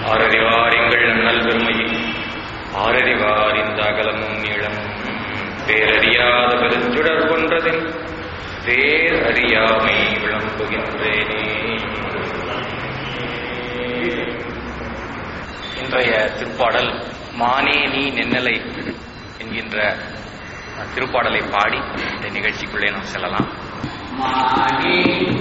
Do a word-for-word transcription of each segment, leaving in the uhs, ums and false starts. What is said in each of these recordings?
ஆரறிவாரிங்கள் அண்ணல் பெருமையை ஆரறிவாரிந்த அகலமும் நீளமும் பேரறியாத பெருஞ்சுடர் கொன்றதின் பேரறியாமை விளம்புகின்றேனே. இன்றைய திருப்பாடல் மானே நீ நென்னலை என்கின்ற திருப்பாடலை பாடி இந்த நிகழ்ச்சிக்குள்ளே நாம் செல்லலாம். மானே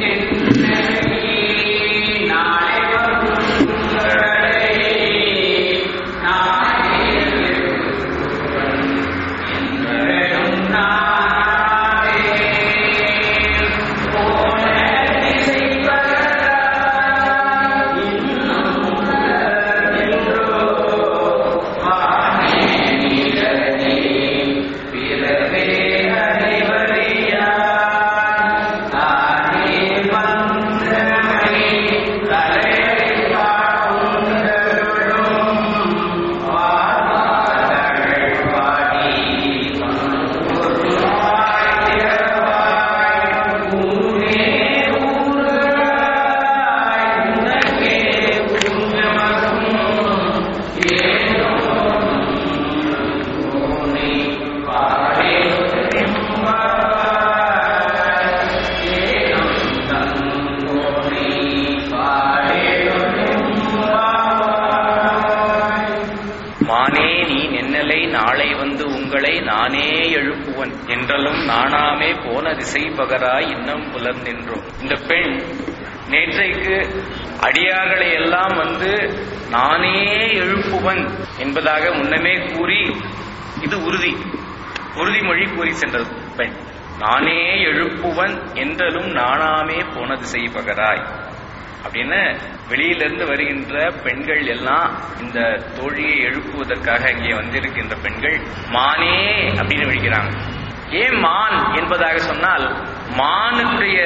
நானே எழுப்புவன் என்றலும் நானாமே போன திசை பகராய் இன்னும் புலர் நின்றோம். இந்த பெண் நேற்றைக்கு அடியார்களை எல்லாம் வந்து நானே எழுப்புவன் என்பதாக முன்னமே கூறி இது உறுதி உறுதிமொழி கூறி சென்றது பெண். நானே எழுப்புவன் என்றலும் நானாமே போன திசை பகராய் அப்படின்னு வெளியிலிருந்து வருகின்ற பெண்கள் எல்லாம் இந்த தோழியை எழுப்புவதற்காக இங்கே வந்திருக்கின்ற பெண்கள் மானே அப்படின்னு விழிக்கிறாங்க. ஏன் மான் என்பதாக சொன்னால் மானுடைய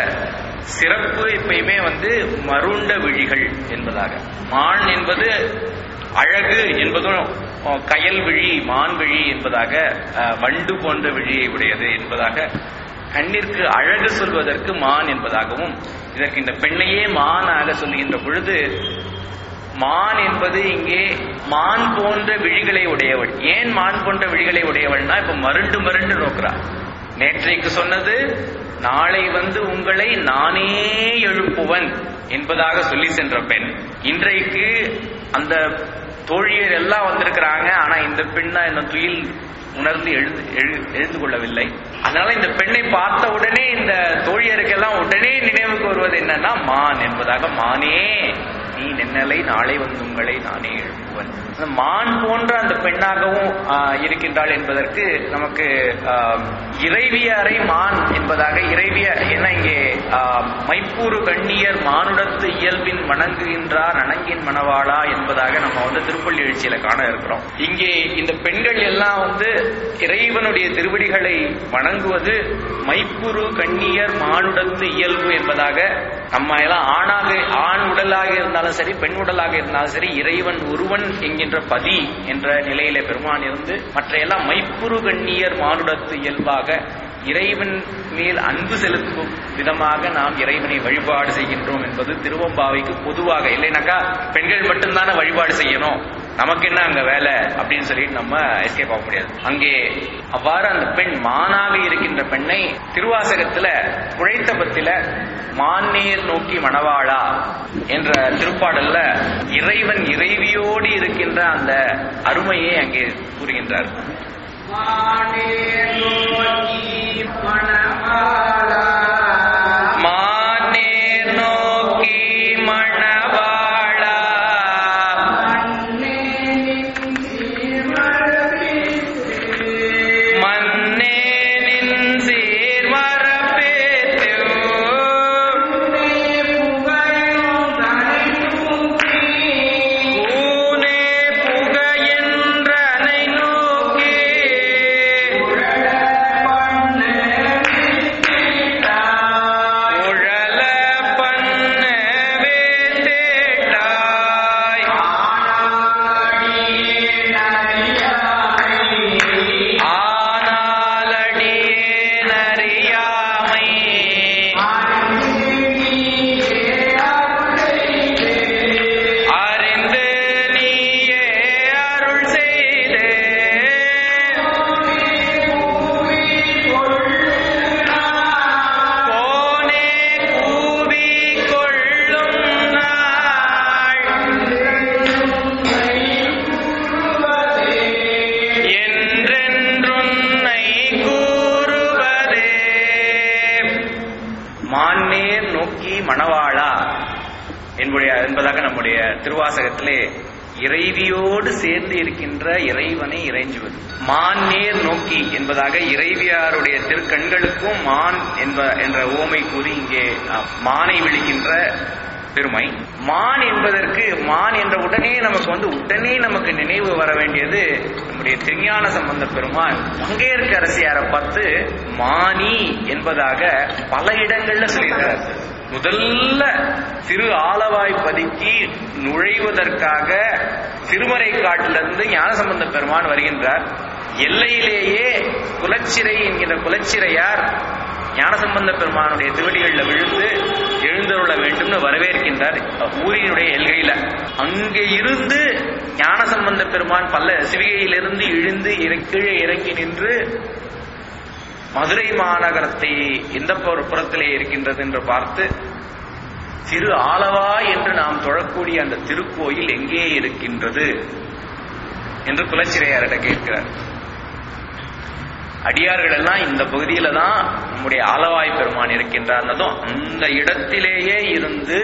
சிறப்பு எப்பயுமே வந்து மருண்ட விழிகள் என்பதாக. மான் என்பது அழகு என்பதும் கயல் விழி மான் விழி என்பதாக வண்டு போன்ற விழியை உடையது என்பதாக கண்ணிற்கு அழகு சொல்வதற்கு மான் என்பதாகவும் இதற்கு இந்த பெண்ணையே மானாக சொல்லுகின்ற பொழுது மான் என்பது இங்கே மான் போன்ற விழிகளை உடையவள். ஏன் மான் போன்ற விழிகளை உடையவள்னா இப்ப மருண்டு மருண்டு நோக்குறாள். நேற்றைக்கு சொன்னது நாளை வந்து உங்களை நானே எழுப்புவன் என்பதாக சொல்லி சென்ற பெண் இன்றைக்கு அந்த தோழியர் எல்லாம் வந்திருக்கிறாங்க. ஆனா இந்த பெண்ணா என்ன துயில் உணர்ந்து எழுந்து எழுந்து கொள்ளவில்லை. அதனால இந்த பெண்ணை பார்த்த உடனே இந்த தோழியருக்கெல்லாம் உடனே நினைவுக்கு வருவது என்னன்னா மான் என்பதாக. மானே நீ நென்னலை நாளை வந்து உங்களை நானே எழுப்புவன். மான் போன்ற அந்த பெண்ணாகவும் இருக்கின்றாள் என்பதற்கு நமக்கு இறைவியரை மான் என்பதாக இறைவிய என்ன இங்கே மைப்பூறு கண்ணியர் மானுடத்து இயல்பின் வணங்குகின்றார் நனங்கின் மணவாளா என்பதாக நம்ம வந்து திருப்பள்ளி எழுச்சியில காண இருக்கிறோம். இங்கே இந்த பெண்கள் எல்லாம் வந்து இறைவனுடைய திருவடிகளை வணங்குவது மைப்புரு கண்ணியர் மானுடத்து இயல்பு என்பதாக. நம்ம எல்லாம் ஆணாக ஆண் உடலாக இருந்தாலும் சரி பெண் உடலாக இருந்தாலும் சரி இறைவன் ஒருவன் என்கின்ற பதி என்ற நிலையில பெருமான் இருந்து மற்ற எல்லாம் மைப்புரு கண்ணியர் மானுடத்து இயல்பாக இறைவன் மேல் அன்பு செலுத்தும் விதமாக நாம் இறைவனை வழிபாடு செய்கின்றோம் என்பது திருவம்பாவைக்கு பொதுவாக. இல்லைனாக்கா பெண்கள் மட்டும்தானே வழிபாடு செய்யணும், நமக்கு என்ன அங்க வேலை அப்படின்னு சொல்லிட்டு நம்ம எஸ்கேப் ஆக முடியாது. அங்கே அவ்வாறு அந்த பெண் மானாக இருக்கின்ற பெண்ணை திருவாசகத்துல குழைத்தபத்தில மான்னேர் நோக்கி மணவாளா என்ற திருப்பாடல்ல இறைவன் இறைவியோடு இருக்கின்ற அந்த அருமையை அங்கே கூறுகின்றார். மான்னேர் நோக்கி மணவாளா மான்னேர் நோக்கி மணவாளா புகழ மணவாளா என்பதாக நம்முடைய திருவாசகத்திலே இறைவியோடு சேர்ந்து இருக்கின்ற இறைவனை இறைஞ்சுவது. மான் நேர் நோக்கி என்பதாக இறைவியாருடைய திருக்கண்களுக்கும் மான் என்ப என்ற ஓமை கூறி இங்கே மானை விழிக்கின்ற பெருமை. மான் என்பதற்கு மான் என்ற உடனே நமக்கு வந்து உடனே நமக்கு நினைவு வர வேண்டியது நம்முடைய திருஞான சம்பந்த பெருமான் மங்கையர்க்கரசியாரை பார்த்து மானி என்பதாக பல இடங்கள்ல சொல்லியிருக்கிறார். முதல்ல திரு ஆலவாய்ப்பதிக்கு நுழைவதற்காக திருமறை காட்டிலிருந்து ஞானசம்பந்த பெருமான் வருகின்றார். எல்லையிலேயே குலச்சிறை என்கிற குலச்சிறையார் ஞானசம்பந்த பெருமானுடைய திருவடிகளில் விழுந்து எழுந்தருள வேண்டும்னு வரவேற்கின்றார் ஊரினுடைய எல்கையில. அங்கே இருந்து ஞானசம்பந்த பெருமான் பல்ல சிவிகையிலிருந்து இழுந்து கீழே இறங்கி நின்று மதுரை மாநகரத்தை எந்த புறத்திலே இருக்கின்றது என்று பார்த்து திரு ஆலவா என்று நாம் தொழக்கூடிய அந்த திருக்கோயில் எங்கே இருக்கின்றது என்று குலச்சிறையாரிட கேட்கிறார். அடியார்கள் எல்லாம் இந்த பகுதியில தான் நம்முடைய ஆலவாய் பெருமான் இருக்கின்றார், அந்த இடத்திலேயே இருந்து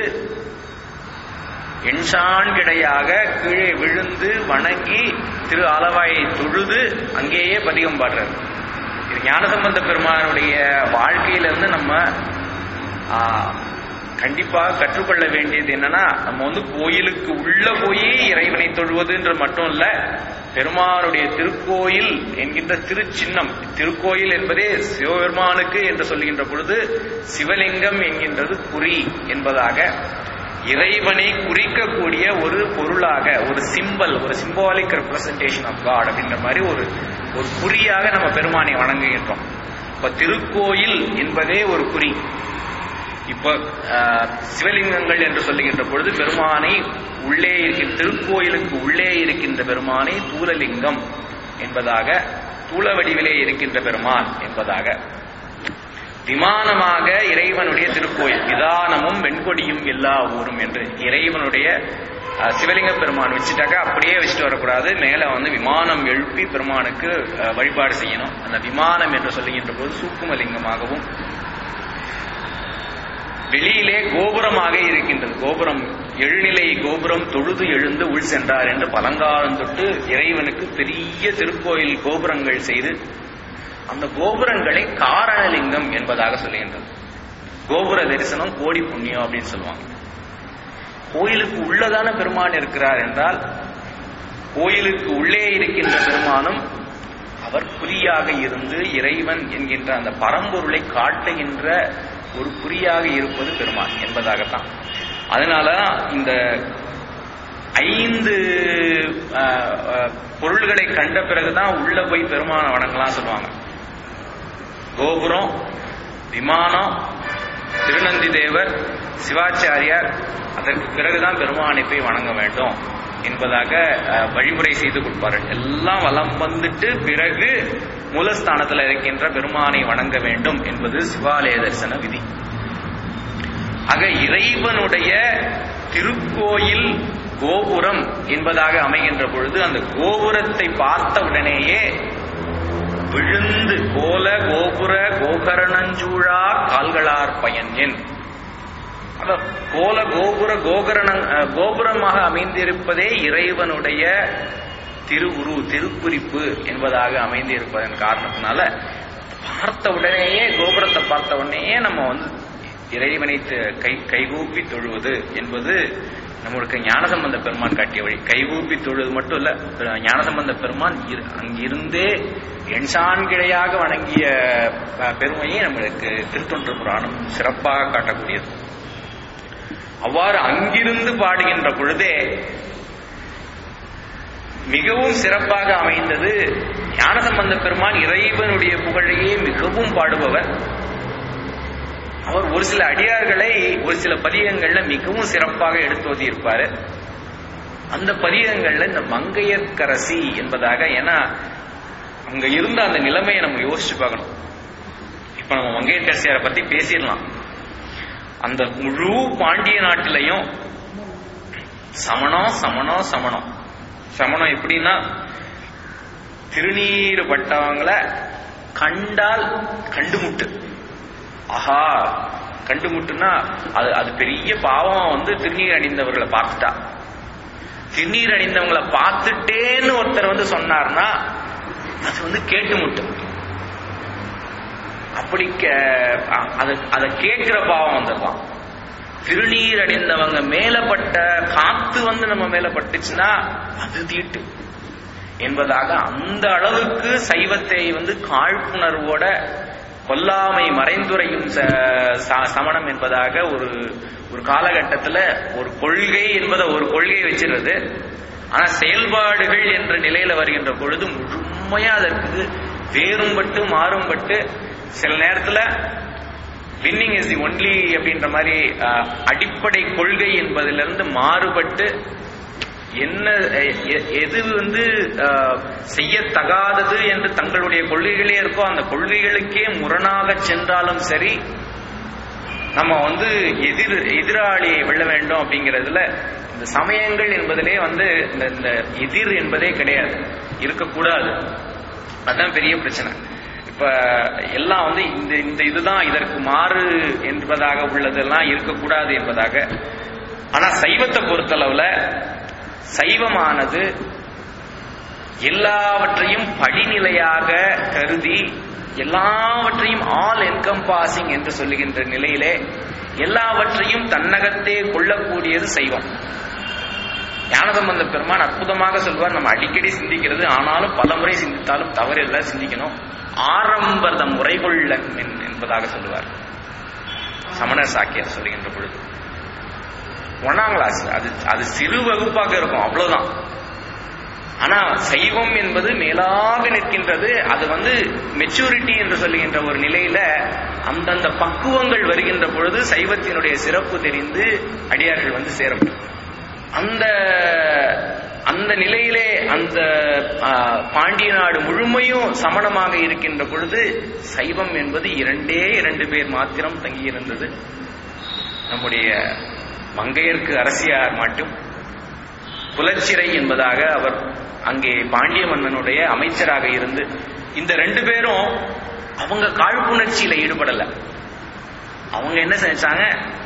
எண்சான்கிடையாக கீழே விழுந்து வணங்கி திரு ஆலவாயை தொழுது அங்கேயே பதிகம் பாடுறார். இது ஞானசம்பந்த பெருமானுடைய வாழ்க்கையிலிருந்து நம்ம கண்டிப்பாக கற்றுக்கொள்ள வேண்டியது என்னன்னா, நம்ம வந்து கோயிலுக்கு உள்ள போய் இறைவனை தொழுவதுன்ற மட்டும் இல்ல, பெருமானுடைய திருக்கோயில் என்கின்ற திருச்சின்னம், திருக்கோயில் என்பதே சிவபெருமானுக்கு என்று சொல்கின்ற பொழுது சிவலிங்கம் என்கின்றது குறி என்பதாக இறைவனை குறிக்கக்கூடிய ஒரு பொருளாக, ஒரு சிம்பல், ஒரு சிம்பாலிக் ரெப்ரசன்டேஷன் ஆஃப் காட் அப்படின்ற மாதிரி ஒரு ஒரு குறியாக நம்ம பெருமானை வணங்குகின்றோம். இப்ப திருக்கோயில் என்பதே ஒரு குறி. இப்ப சிவலிங்கங்கள் என்று சொல்லுகின்ற பொழுது பெருமானை உள்ளே இருக்கின்ற திருக்கோயிலுக்கு உள்ளே இருக்கின்ற பெருமானை தூலலிங்கம் என்பதாக, தூள வடிவிலே இருக்கின்ற பெருமான் என்பதாக, விமானமாக இறைவனுடைய திருக்கோயில் விதானமும் வெண்கொடியும் எல்லா ஊரும் என்று இறைவனுடைய சிவலிங்க பெருமான் வச்சுட்டாக்க அப்படியே வச்சுட்டு வரக்கூடாது, மேல வந்து விமானம் எழுப்பி பெருமானுக்கு வழிபாடு செய்யணும். அந்த விமானம் என்று சொல்லுகின்ற போது சூக்குமலிங்கமாகவும் வெளியிலே கோபுரமாக இருக்கின்றது. கோபுரம் எழுநிலை கோபுரம் தொழுது எழுந்து உள் சென்றார் என்று பழங்காலம் தொட்டு இறைவனுக்கு பெரிய திருக்கோயில் கோபுரங்கள் செய்து அந்த கோபுரங்களை காரணலிங்கம் என்பதாக சொல்லுகின்றது. கோபுர தரிசனம் கோடி புண்ணியம் அப்படின்னு சொல்லுவாங்க. கோயிலுக்கு உள்ளதான பெருமான் இருக்கிறார் என்றால் கோயிலுக்கு உள்ளே இருக்கின்ற பெருமானும் அவர் குறியாக இருந்து இறைவன் என்கின்ற அந்த பரம்பொருளை காட்டுகின்ற ஒரு குறியாக இருப்பது பெருமான் என்பதாகத்தான். அதனால இந்த ஐந்து பொருள்களை கண்ட பிறகுதான் உள்ள போய் பெருமான வணங்கலாம் சொல்லுவாங்க. கோபுரம், விமானம், திருநந்தி தேவர், சிவாச்சாரியார், அதற்கு பிறகுதான் பெருமானை போய் வணங்க வேண்டும் என்பதாக வழிமுறை செய்து கொடுப்பார்கள். எல்லாம் வலம் வந்துட்டு பிறகு மூலஸ்தானத்தில் இருக்கின்ற பெருமானை வணங்க வேண்டும் என்பது சிவாலய தரிசன விதி. ஆக இறைவனுடைய திருக்கோயில் கோபுரம் என்பதாக அமைகின்ற பொழுது அந்த கோபுரத்தை பார்த்த உடனேயே விழுந்து கோல கோபுர கோகரணஞ்சூழா கால்களார் பயன் என் கோல கோபுர கோகரண கோபுரமாக அமைந்திருப்பதே இறைவனுடைய திருவுரு திருக்குறிப்பு என்பதாக அமைந்து இருப்பதன் காரணத்தினால பார்த்த உடனேயே கோபுரத்தை பார்த்த உடனேயே நம்ம வந்து இறைவனை கை கைகூப்பி தொழுவது என்பது நம்மளுக்கு ஞானசம்பந்த பெருமான் காட்டிய வழி. கைகூப்பி தொழுவது மட்டும் இல்ல, ஞானசம்பந்த பெருமான் அங்கிருந்தே எண்சான்கிழையாக வணங்கிய பெருமையை நம்மளுக்கு திருத்தொன்று புராணம் சிறப்பாக காட்டக்கூடியது. அவ்வாறு அங்கிருந்து பாடுகின்ற பொழுதே மிகவும் சிறப்பாக அமைந்தது. ஞானசம்பந்த பெருமான் இறைவனுடைய புகழையே மிகவும் பாடுபவர். அவர் ஒரு சில அடியார்களை ஒரு சில பதிகங்கள்ல மிகவும் சிறப்பாக எடுத்து இருப்பாரு. அந்த பதிகங்கள்ல இந்த மங்கையர்க்கரசி என்பதாக, ஏன்னா அங்க இருந்த அந்த நிலைமையை நம்ம யோசிச்சு பார்க்கணும். இப்ப நம்ம மங்கையர்க்கரசியாரை பத்தி பேசிடலாம். அந்த முழு பாண்டிய நாட்டிலையும் சமணம் சமணம் சமணம் சமணம் எப்படின்னா திருநீறு பட்டவங்களை கண்டால் கண்டுமுட்டு, ஆஹா கண்டுமுட்டுனா அது அது பெரிய பாவம். வந்து திருநீர் அணிந்தவர்களை பார்த்துட்டா, திருநீர் அணிந்தவங்களை பார்த்துட்டேன்னு ஒருத்தர் வந்து சொன்னார்னா அது வந்து கேட்டு முட்டும். அப்படி அதை கேட்கிற பாவம் வந்துடலாம். திருநீர் அணிந்தவங்க மேலப்பட்ட காத்து வந்து நம்ம மேல பட்டுச்சுன்னா அது தீட்டு என்பதாக அந்த அளவுக்கு சைவத்தை வந்து காழ்ப்புணர்வோட கொல்லாமை மறைந்துரையும் சமணம் என்பதாக ஒரு ஒரு காலகட்டத்துல ஒரு கொள்கை என்பதை ஒரு கொள்கையை வச்சிருது. ஆனா செயல்பாடுகள் என்ற நிலையில வருகின்ற பொழுது முழுமையா அதற்கு வேறும்பட்டு மாறும்பட்டு சில நேரத்துல வின்னிங் இஸ் தி ஒன்லி அப்படின்ற மாதிரி அடிப்படை கொள்கை என்பதிலிருந்து மாறுபட்டு என்ன எது வந்து செய்யத்தகாதது என்று தங்களுடைய கொள்கைகளே இருக்கோ அந்த கொள்கைகளுக்கே முரணாக சென்றாலும் சரி, நம்ம வந்து எதிர் எதிராளியை வெல்ல வேண்டும் அப்படிங்கிறதுல இந்த சமயங்கள் என்பதிலே வந்து இந்த எதிர் என்பதே கிடையாது, இருக்கக்கூடாது. அதுதான் பெரிய பிரச்சனை. இப்ப எல்லாம் வந்து இந்த இந்த இதுதான் இதற்கு மாறு என்பதாக உள்ளதெல்லாம் இருக்கக்கூடாது என்பதாக. ஆனா சைவத்தை பொறுத்தளவுல சைவமானது எல்லாவற்றையும் படிநிலையாக கருதி எல்லாவற்றையும் ஆல் என்கம்பாசிங் என்று சொல்லுகின்ற நிலையிலே எல்லாவற்றையும் தன்னகத்தே கொள்ளக்கூடியது சைவம். ஞானசம்பந்த பெருமான் அற்புதமாக சொல்வார், நம்ம அடிக்கடி சிந்திக்கிறது, ஆனாலும் பல முறை சிந்தித்தாலும் தவறில்லை, சிந்திக்கணும். ஆரம்பத முறைகொள்ளன் என்பதாக சொல்லுவார் சமணர் சாக்கியர் சொல்லுகின்ற பொழுது. ஒன்னாம் கிளாஸ் அது அது சிறு வகுப்பாக இருக்கும், அவ்வளவுதான். ஆனா சைவம் என்பது மேலாக நிற்கின்றது. அது வந்து மெச்சூரிட்டி என்று சொல்லுகின்ற ஒரு நிலையில அந்தந்த பக்குவங்கள் வருகின்ற பொழுது சைவத்தினுடைய சிறப்பு தெரிந்து அடியார்கள் வந்து சேரப்படும். அந்த அந்த நிலையிலே அந்த பாண்டிய நாடு முழுமையும் சமணமாக இருக்கின்ற பொழுது சைவம் என்பது இரண்டே இரண்டு பேர் மாத்திரம் தங்கியிருந்தது. நம்முடைய மங்கையர்க்கு அரசியார் மட்டும் குலச்சிறை என்பதாக அவர் அங்கே பாண்டிய மன்னனுடைய அமைச்சராக இருந்து, இந்த ரெண்டு பேரும் அவங்க காழ்ப்புணர்ச்சியில ஈடுபடல. அவங்க என்ன செஞ்சாங்க,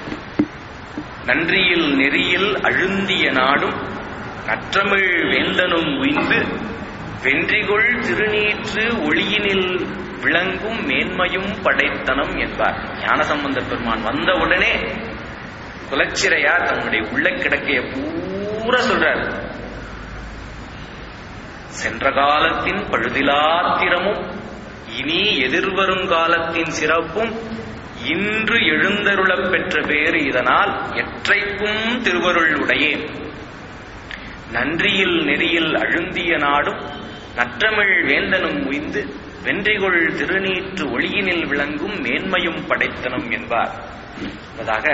நன்றியில் நெறியில் அழுந்திய நாடும் நற்றமிழ் வேந்தனும் உய்ந்து வென்றிகொள் திருநீற்று ஒளியினில் விளங்கும் மேன்மையும் படைத்தனம் என்பார். ஞானசம்பந்த பெருமான் வந்தவுடனே குலச்சிறையார் தன்னுடைய உள்ள கிடக்கைய பூரா சொல்றார். சென்ற காலத்தின் பழுதிலாத்திரமும் இனி எதிர்வரும் காலத்தின் சிறப்பும் இன்று எழுந்தருளப் பெற்ற பேறு இதனால் எற்றைக்கும் திருவருள் உடையேன். நன்றியில் நெறியில் அழுந்திய நாடும் நற்றமிழ் வேந்தனும் உய்ந்து வென்றிகொள் திருநீற்று ஒளியினில் விளங்கும் மேன்மையும் படைத்தனம் என்பார். என்பதாக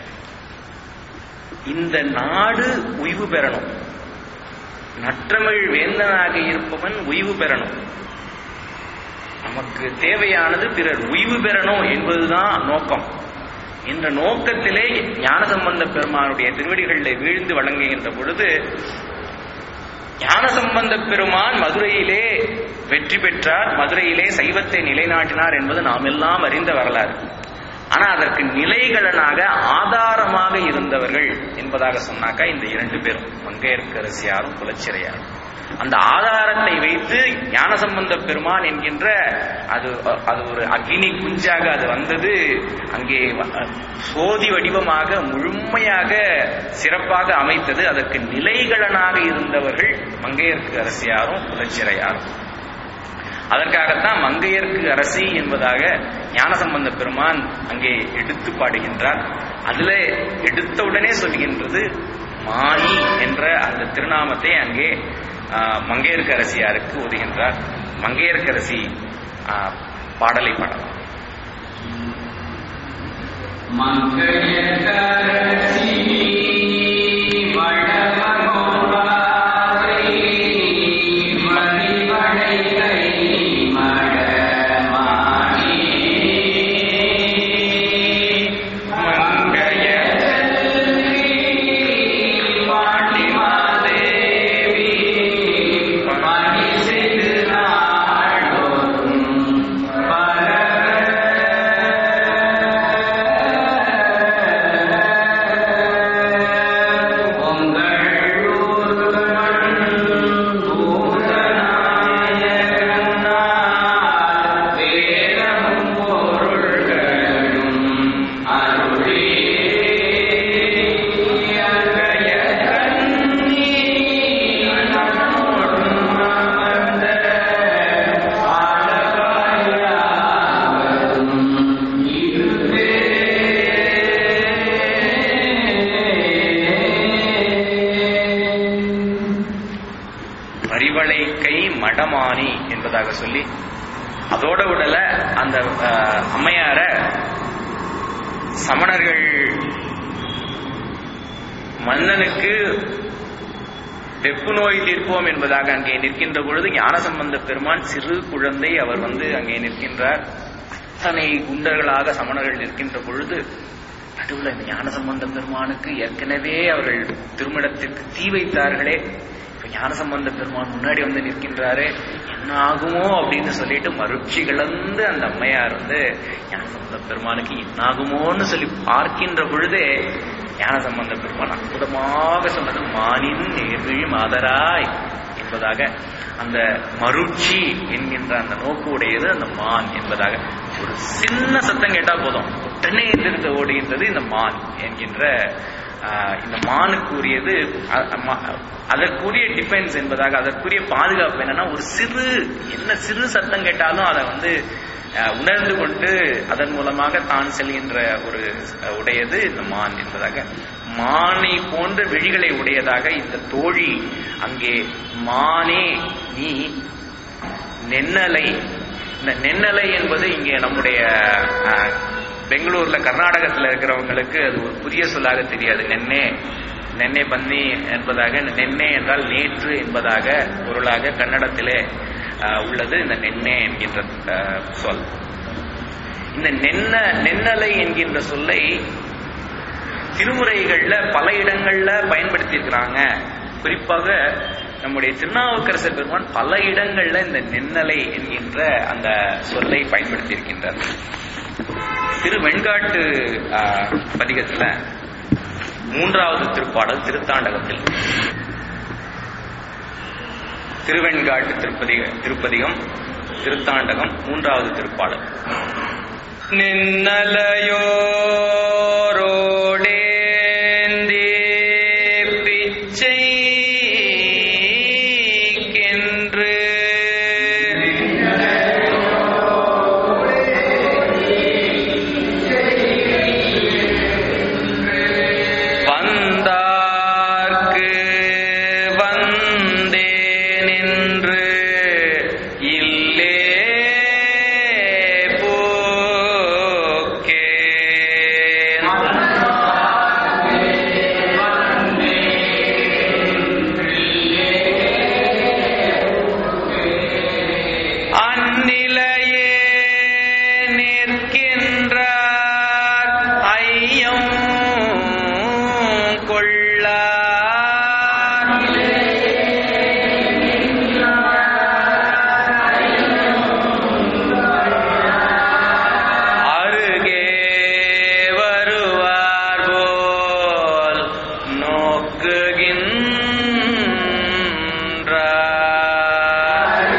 இந்த நாடு உய்வு பெறணும், நற்றமிழ் வேந்தனாக இருப்பவன் உய்வு பெறணும். நமக்கு தேவையானது பிறர் உய்வு பெறணும் என்பதுதான் நோக்கம். என்ற நோக்கத்திலே ஞானசம்பந்த பெருமானுடைய திருவடிகளில் வீழ்ந்து வழங்குகின்ற பொழுது ஞானசம்பந்த பெருமான் மதுரையிலே வெற்றி பெற்றார், மதுரையிலே சைவத்தை நிலைநாட்டினார் என்பது நாம் எல்லாம் அறிந்த வரலாறு. ஆனா அதற்கு நிலைகளனாக ஆதாரமாக இருந்தவர்கள் என்பதாக சொன்னாக்கா இந்த இரண்டு பேரும், மங்கையர்க்கரசியாரும் குலச்சிறையாரும். அந்த ஆதாரத்தை வைத்து ஞானசம்பந்த பெருமான் என்கின்ற அது அது ஒரு அக்னி குஞ்சாக அது வந்தது. அங்கே சோதி வடிவமாக முழுமையாக சிறப்பாக அமைத்தது. அதற்கு நிலைகளனாக இருந்தவர்கள் மங்கையர்க்கு அரசியாரும் குலச்சிறையாரும். அதற்காகத்தான் மங்கையர்க்கு அரசி என்பதாக ஞானசம்பந்த பெருமான் அங்கே எடுத்து பாடுகின்றார். அதுல எடுத்தவுடனே சொல்கின்றது மாயி என்ற அந்த திருநாமத்தை அங்கே மங்கையர்க்கு அரசியாருக்கு ஒதுகின்றார். மங்கையர்க்கு அரசி பாடலை பாடலாம். மங்கையர்க்கரசி Bye. திருவளை கை மடமானி என்பதாக சொல்லி அதோட விடல அந்த அம்மையார சமணர்கள் மன்னனுக்கு வெப்பு நோய் தீர்ப்போம் என்பதாக அங்கே நிற்கின்ற பொழுது ஞானசம்பந்த பெருமான் சிறு குழந்தை அவர் வந்து அங்கே நிற்கின்றார். அத்தனை குண்டர்களாக சமணர்கள் நிற்கின்ற பொழுது நடுவில் இந்த ஞானசம்பந்த பெருமானுக்கு ஏற்கனவே அவர்கள் திருமணத்திற்கு தீ வைத்தார்களே, இப்ப ஞானசம்பந்த பெருமான் முன்னாடி வந்து நிற்கின்றாரு, என்ன ஆகுமோ அப்படின்னு சொல்லிட்டு மருட்சி கலந்து அந்த அம்மையார் வந்து ஞானசம்பந்த பெருமானுக்கு என்ன ஆகுமோன்னு சொல்லி பார்க்கின்ற பொழுதே ஞானசம்பந்த பெருமான் அற்புதமாக சொன்னது மானின் நேர்விழி மாதராய் என்பதாக. அந்த மருட்சி என்கின்ற அந்த நோக்கு உடையது அந்த மான் என்பதாக. ஒரு சின்ன சத்தம் கேட்டா போதும் உடனே எதிர்த்து ஓடுகின்றது இந்த மான் என்கின்ற இந்த மானுக்குரியது. அதற்குரிய டிஃபென்ஸ் என்பதாக, அதற்குரிய பாதுகாப்பு என்னன்னா, ஒரு சிறு என்ன சிறு சத்தம் கேட்டாலும் அதை வந்து உணர்ந்து கொண்டு அதன் மூலமாக தான் செல்கின்ற ஒரு உடையது இந்த மான் என்பதாக. மானை போன்ற விழிகளை உடையதாக இந்த தோழி அங்கே மானே நீ நென்னலை. இந்த நென்னலை என்பது இங்கே நம்முடைய பெங்களூர்ல கர்நாடகத்தில் இருக்கிறவங்களுக்கு அது ஒரு புதிய சொல்லாக தெரியாது. நென்னே நென்னே பன்னி என்பதாக, நென்னே என்றால் நேற்று என்பதாக பொருளாக கன்னடத்திலே உள்ளது இந்த நென்னே என்கின்ற சொல். இந்த நென்ன நென்னலை என்கின்ற சொல்லை திருமுறைகள்ல பல இடங்கள்ல பயன்படுத்தி இருக்கிறாங்க. குறிப்பாக நம்முடைய திருநாவுக்கரசர் பெருமான் பல இடங்கள்ல இந்த நென்னலை என்கின்ற அந்த சொல்லை பயன்படுத்தி இருக்கின்றார். திரு வெண்காட்டு பதிகத்துல மூன்றாவது திருப்பாடல் திருத்தாண்டகத்தில், திருவெண்காட்டு திருப்பதிக திருப்பதிகம் திருத்தாண்டகம் மூன்றாவது திருப்பாடல். நின்னலையோரோடேந்தி பிச்சை கென்று வந்தார்க்கு வந்தே நின்று இல்லே போக்கே அந்நிலையே நிற்கின்றார் ஐயம் கொள்ளா அருகே வருவார் போல் நோக்குகின்றார்.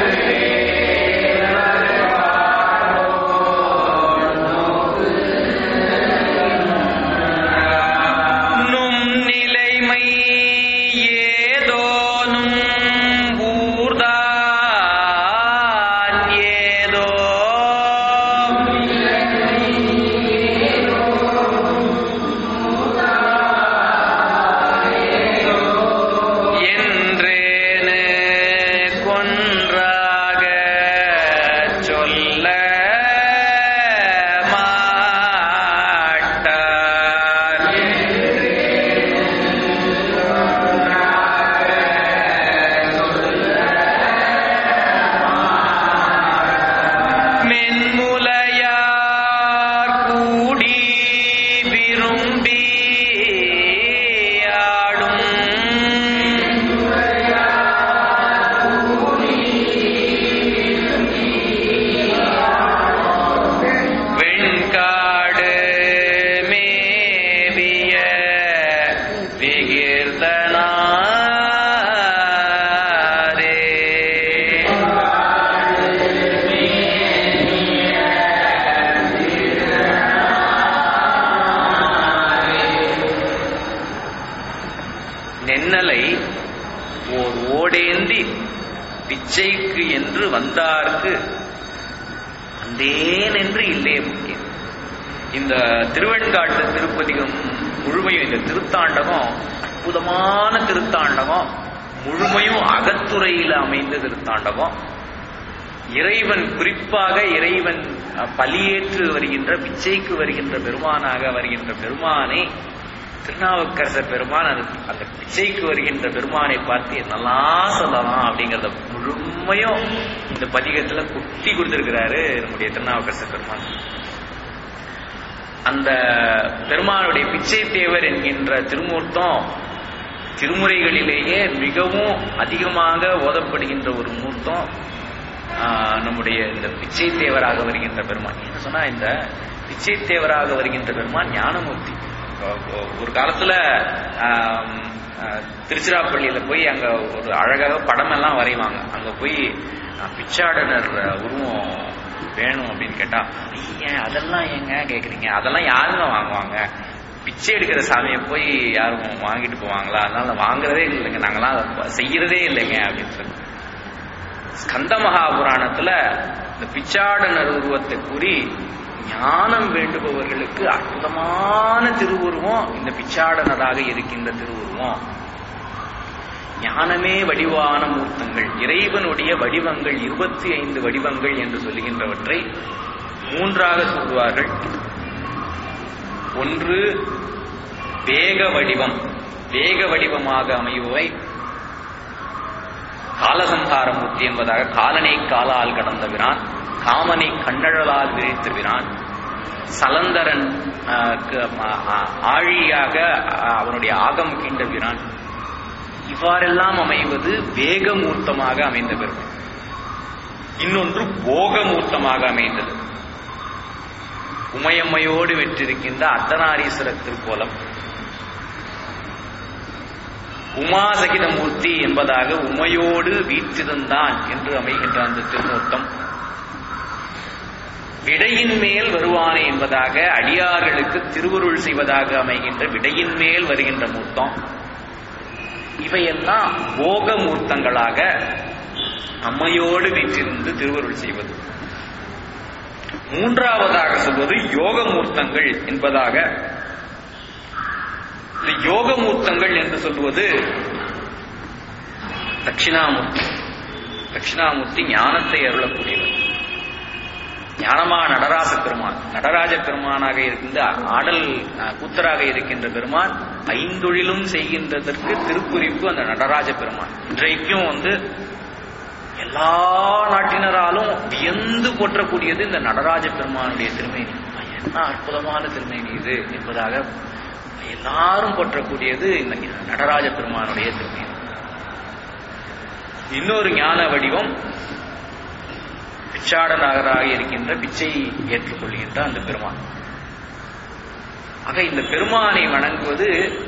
நும் நிலைமை ஏதோனும் ஊர்தான் ஏதோ என்றேனு கொன்றாக சொல்ல மாட்டார். மென்முலையார் கூடி விரும்பி ஆடும் வெண்காடு மேவிய விகீர்த்தனாரே. நென்னலை ஓர் ஓடேந்தி பிச்சைக்கு என்று வந்தார்க்கு வந்தேன் என்று இல்லே முக்கியம். இந்த திருவெண்காட்டு திருப்பதிகம் முழுமையும், இந்த திருத்தாண்டகம் அற்புதமான திருத்தாண்டகம். முழுமையும் அகத்துறையில் அமைந்த திருத்தாண்டவம். இறைவன் குறிப்பாக இறைவன் பலியேற்று வருகின்ற பிச்சைக்கு வருகின்ற பெருமானாக வருகின்ற பெருமானை திருநாவுக்கரசர் பெருமான் அது அந்த பிச்சைக்கு வருகின்ற பெருமானை பார்த்து என்னெல்லாம் சொல்லலாம் அப்படிங்கிறத முழுமையும் இந்த பதிகத்துல குட்டி கொடுத்திருக்கிறாரு நம்முடைய திருநாவுக்கரசர் பெருமான். அந்த பெருமானுடைய பிச்சை தேவர் என்கின்ற திருமூர்த்தம் திருமுறைகளிலேயே மிகவும் அதிகமாக ஓதப்படுகின்ற ஒரு மூர்த்தம் நம்முடைய இந்த பிச்சை தேவராக வருகின்ற பெருமான். என்ன சொன்னா இந்த பிச்சை தேவராக வருகின்ற பெருமான் ஞானமூர்த்தி. ஒரு காலத்துல திருச்சிராப்பள்ளியில போய் அங்க ஒரு அழகாக படம் எல்லாம் வரைவாங்க. அங்க போய் பிச்சாடனர் உருவம் வேணும் அப்படின்னு கேட்டா, ஏன் அதெல்லாம் ஏங்க கேக்குறீங்க, அதெல்லாம் யாருங்க வாங்குவாங்க, பிச்சை எடுக்கிற சாமியை போய் யாரும் வாங்கிட்டு போவாங்களா, அதனால வாங்குறதே இல்லைங்க, நாங்கெல்லாம் செய்யறதே இல்லைங்க அப்படின்னு சொல்லி ஸ்கந்த மகாபுராணத்துல இந்த பிச்சாடனர் உருவத்தை கூறி ஞானம் வேண்டுபவர்களுக்கு அற்புதமான திருவுருவம் இந்த பிச்சாடனராக இருக்கின்ற திருவுருவம். ஞானமே வடிவான மூர்த்தங்கள், இறைவனுடைய வடிவங்கள் இருபத்தி ஐந்து வடிவங்கள் என்று சொல்லுகின்றவற்றை மூன்றாக சொல்வார்கள். ஒன்று வேக வடிவம், வேக வடிவமாக அமைவை காலசம்ஹாரமூர்த்தி என்பதாக காலனை காலால் கடந்த பிரான், காமனை கண்ணழலால் விரித்த பிரான், சலந்தரன் ஆழியாக அவனுடைய ஆகம் கீண்ட பிரான், இவ்வாறெல்லாம் அமைவது வேகமூர்த்தமாக அமைந்த பெருமை. இன்னொன்று போகமூர்த்தமாக அமைந்தது உமையம்மையோடு வெற்றிருக்கின்ற அர்த்தநாரீஸ்வர திருக்கோலம். உமாசகித மூர்த்தி என்பதாக உமையோடு வீற்றிருந்தான் என்று அமைகின்ற அந்த திருமூர்த்தம். விடையின் மேல் வருவானே என்பதாக அடியார்களுக்கு திருவருள் செய்வதாக அமைகின்ற விடையின் மேல் வருகின்ற மூர்த்தம். இவையெல்லாம் போக மூர்த்தங்களாக அம்மையோடு வீற்றிருந்து திருவருள் செய்வது. மூன்றாவதாக சொல்வது யோக மூர்த்தங்கள் என்பதாக. இந்த யோக மூர்த்தங்கள் என்று சொல்வது தட்சிணாமூர்த்தி. தட்சிணாமூர்த்தி ஞானத்தை அருளக்கூடியவர். ஞானமா நடராச பெருமான், நடராஜ பெருமானாக இருக்கின்ற ஆடல் கூத்தராக இருக்கின்ற பெருமான் ஐந்தொழிலும் செய்கின்றதற்கு திருக்குறிப்பு அந்த நடராஜ பெருமான். இன்றைக்கும் வந்து எல்லா நாட்டினராலும் வியந்து போற்றக்கூடியது இந்த நடராஜ பெருமானுடைய திருமேனி. என்ன அற்புதமான திருமேனி இது என்பதாக எல்லாரும் போற்றக்கூடியது இந்த நடராஜ பெருமானுடைய திருமேனி. இன்னொரு ஞான வடிவம் பிச்சாடனராக இருக்கின்ற பிச்சை ஏற்றுக்கொள்கின்ற அந்த பெருமான். ஆக இந்த பெருமானை வணங்குவது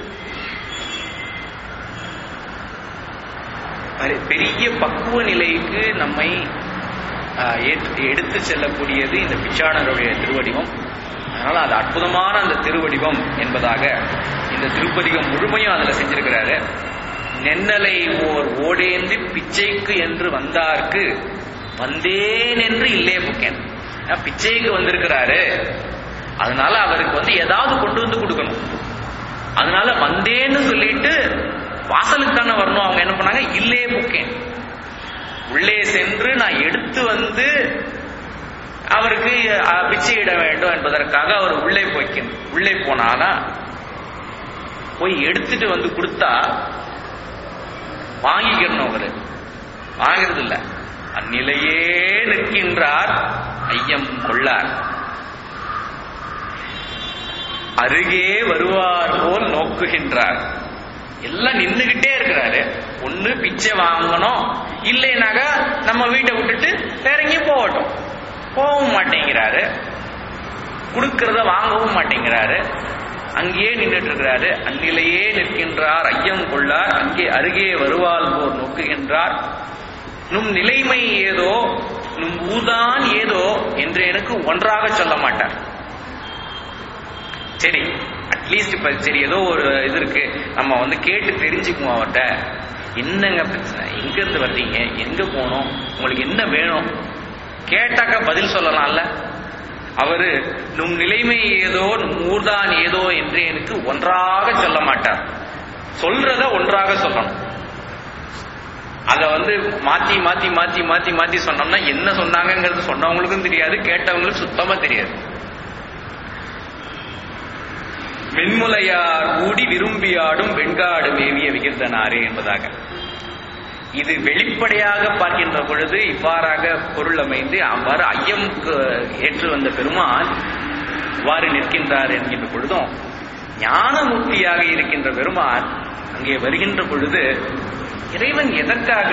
பெரிய பக்குவ நிலைக்கு நம்மை எடுத்து செல்லக்கூடியது இந்த பிச்சாடனருடைய திருவடிவம். அதனால அது அற்புதமான அந்த திருவடிவம் என்பதாக இந்த திருப்பதிகம் முழுமையும் அதுல செஞ்சிருக்கிறாரு. நென்னலை ஓர் ஓடேந்து பிச்சைக்கு என்று வந்தார்க்கு வந்தேன் என்று இல்லே புக்கேன். பிச்சைக்கு வந்திருக்கிறாரு, அதனால அவருக்கு வந்து ஏதாவது கொண்டு வந்து கொடுக்கணும். அதனால வந்தேன்னு சொல்லிட்டு வாசலுக்கு தானே வரணும். அவங்க என்ன பண்ணாங்க, இல்லே புக்கேன், உள்ளே சென்று நான் எடுத்து வந்து அவருக்கு பிச்சையிட வேண்டும் என்பதற்காக அவர் உள்ளே போய்க்க உள்ளே போனானா போய் எடுத்துட்டு வந்து கொடுத்தா வாங்கிக்கணும். அவரு வாங்கிறது இல்ல, அந்நிலையே நிற்கின்றார் ஐயம் கொள்ளார், அருகே வருவார் போல் நோக்குகின்றார். எல்லாம் நின்றுகிட்டே இருக்கிறாரு. ஒண்ணு பிச்சை வாங்கணும், இல்லைனாக நம்ம வீட்டை விட்டுட்டு வேற எங்கேயும் போகட்டும், போகவும் மாட்டேங்கிறாரு, கொடுக்கறத வாங்கவும் மாட்டேங்கிறாரு, அங்கேயே நின்றுட்டு இருக்கிறாரு. அந்நிலையே நிற்கின்றார் ஐயம் கொள்ளார், அங்கே அருகே வருவாள் போர் நோக்குகின்றார். நும் நிலைமை ஏதோ நும் ஊதான் ஏதோ என்று எனக்கு ஒன்றாக சொல்ல மாட்டார். சரி, அட்லீஸ்ட் இப்ப சரி ஏதோ ஒரு இது இருக்கு, நம்ம வந்து கேட்டு தெரிஞ்சுக்குவோம் அவர்கிட்ட, என்னங்க பிரச்சனை, எங்க இருந்து வர்றீங்க, எங்க போனோம், உங்களுக்கு என்ன வேணும் கேட்டாக்க பதில் சொல்லலாம்ல. அவரு நும் நிலைமை ஏதோ நும் ஊர்தான் ஏதோ என்று எனக்கு ஒன்றாக சொல்ல மாட்டார். சொல்றத ஒன்றாக சொல்லணும். அத வந்து மாத்தி மாத்தி மாத்தி மாத்தி மாத்தி சொன்னோம்னா என்ன சொன்னாங்கிறது சொன்னவங்களுக்கும் தெரியாது, கேட்டவங்களுக்கு சுத்தமா தெரியாது. வெண்முலையார் கூடி விரும்பியாடும் வெண்காடு மேவிய விகிர்தனாரே என்பதாக. இது வெளிப்படையாக பார்க்கின்ற பொழுது இவ்வாறாக பொருள் அமைந்து அவ்வாறு ஐயம் ஏற்று வந்த பெருமான் இவ்வாறு நிற்கின்றார் என்கின்ற பொழுதும், ஞானமூர்த்தியாக இருக்கின்ற பெருமான் அங்கே வருகின்ற பொழுது இறைவன் எதற்காக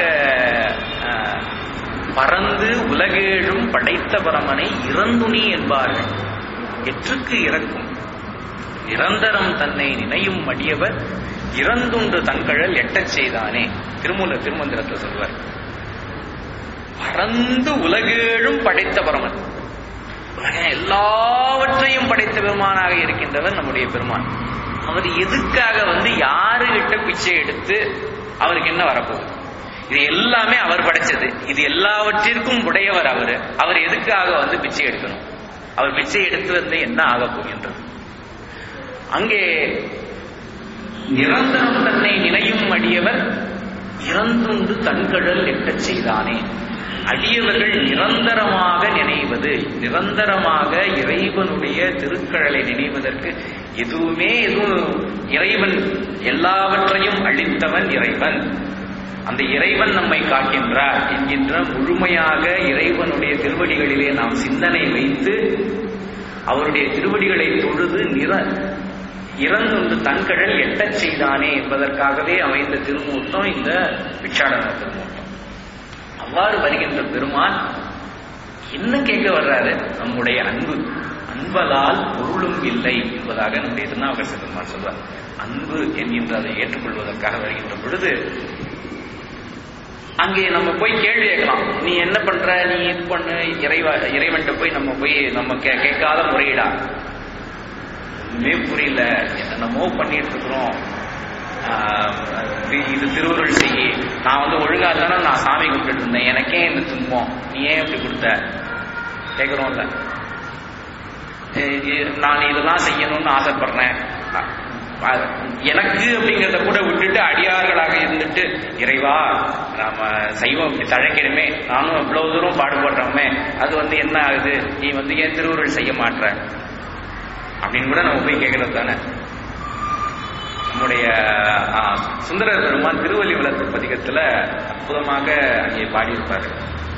பறந்து உலகேழும் படைத்த பரமனை இறந்துணி என்பார்கள். எற்றுக்கு இறக்கும் நிரந்தரம் தன்னை நினையும் அடியவர் இறந்துண்டு தன்கழல் எட்டச் செய்தானே. திருமூல திருமந்திரத்தில் சொல்வார். பறந்து உலகேழும் படைத்த பரமன், எல்லாவற்றையும் படைத்த பெருமானாக இருக்கின்றவர் நம்முடைய பெருமான். அவர் எதுக்காக வந்து யாருகிட்ட பிச்சை எடுத்து அவருக்கு என்ன வரப்போகுது? இது எல்லாமே அவர் படைச்சது, இது எல்லாவற்றிற்கும் உடையவர் அவரு. அவர் எதுக்காக வந்து பிச்சை எடுக்கணும்? அவர் பிச்சை எடுத்து வந்து என்ன ஆக போகின்றது? அங்கே நிரந்தரம் தன்னை நினையும் அடியவர் இறந்துண்டு தன்கழல் எட்டச் செய்தானே. அடியவர்கள் நிரந்தரமாக நினைவது, நிரந்தரமாக இறைவனுடைய திருக்கழலை நினைவதற்கு எதுவுமே எதுவும் இறைவன் எல்லாவற்றையும் அளித்தவன் இறைவன். அந்த இறைவன் நம்மை காக்கின்றார் என்கின்ற முழுமையாக இறைவனுடைய திருவடிகளிலே நாம் சிந்தனை வைத்து அவருடைய திருவடிகளை தொழுது நிற இறந்துண்டு தன்கழல் எட்டச் செய்தானே என்பதற்காகவே அமைந்த திருமூர்த்தம் இந்த பிட்சாடன திருமூர்த்தம். அவ்வாறு வருகின்ற பெருமான் என்ன கேட்க வர்றாரு? நம்முடைய அன்பு. அன்பலால் பொருளும் இல்லை என்பதாக நம்முடைய திருநாவுக்கரசு பெருமான் சொல்வார். அன்பு என்கின்ற அதை ஏற்றுக்கொள்வதற்காக வருகின்ற பொழுது அங்கே நம்ம போய் கேள்வி கேட்கலாம். நீ என்ன பண்ற, நீ இது பண்ணு, இறைவ இறைவன்ட்ட போய் நம்ம போய் நம்ம கேட்காத முறையிடா, ஒண்ணுமே புரியல, என்னென்னமோ பண்ணிட்டு இருக்கிறோம், இது திருவருள் செய்ய, நான் வந்து ஒழுங்கா தானே நான் சாமி கும்பிட்டு இருந்தேன், எனக்கே இந்த துன்பம், நீ ஏன் இப்படி கொடுத்த கேட்கிறோம்ல. நான் இதெல்லாம் செய்யணும்னு ஆசைப்படுறேன், எனக்கு அப்படிங்கிறத கூட விட்டுட்டு அடியார்களாக இருந்துட்டு இறைவா நாம சைவம் இப்படி தழைக்கணுமே, நானும் இவ்வளவு தூரம் பாடுபடுறோமே, அது வந்து என்ன ஆகுது, நீ வந்து ஏன் திருவருள் செய்ய மாட்ற அப்படின்னு கூட நம்ம போய் கேட்கறது தானே. நம்முடைய சுந்தரர் பெருமான் திருவள்ளிவளத்து பதிகத்துல அற்புதமாக அங்கே பாடியிருப்பாரு.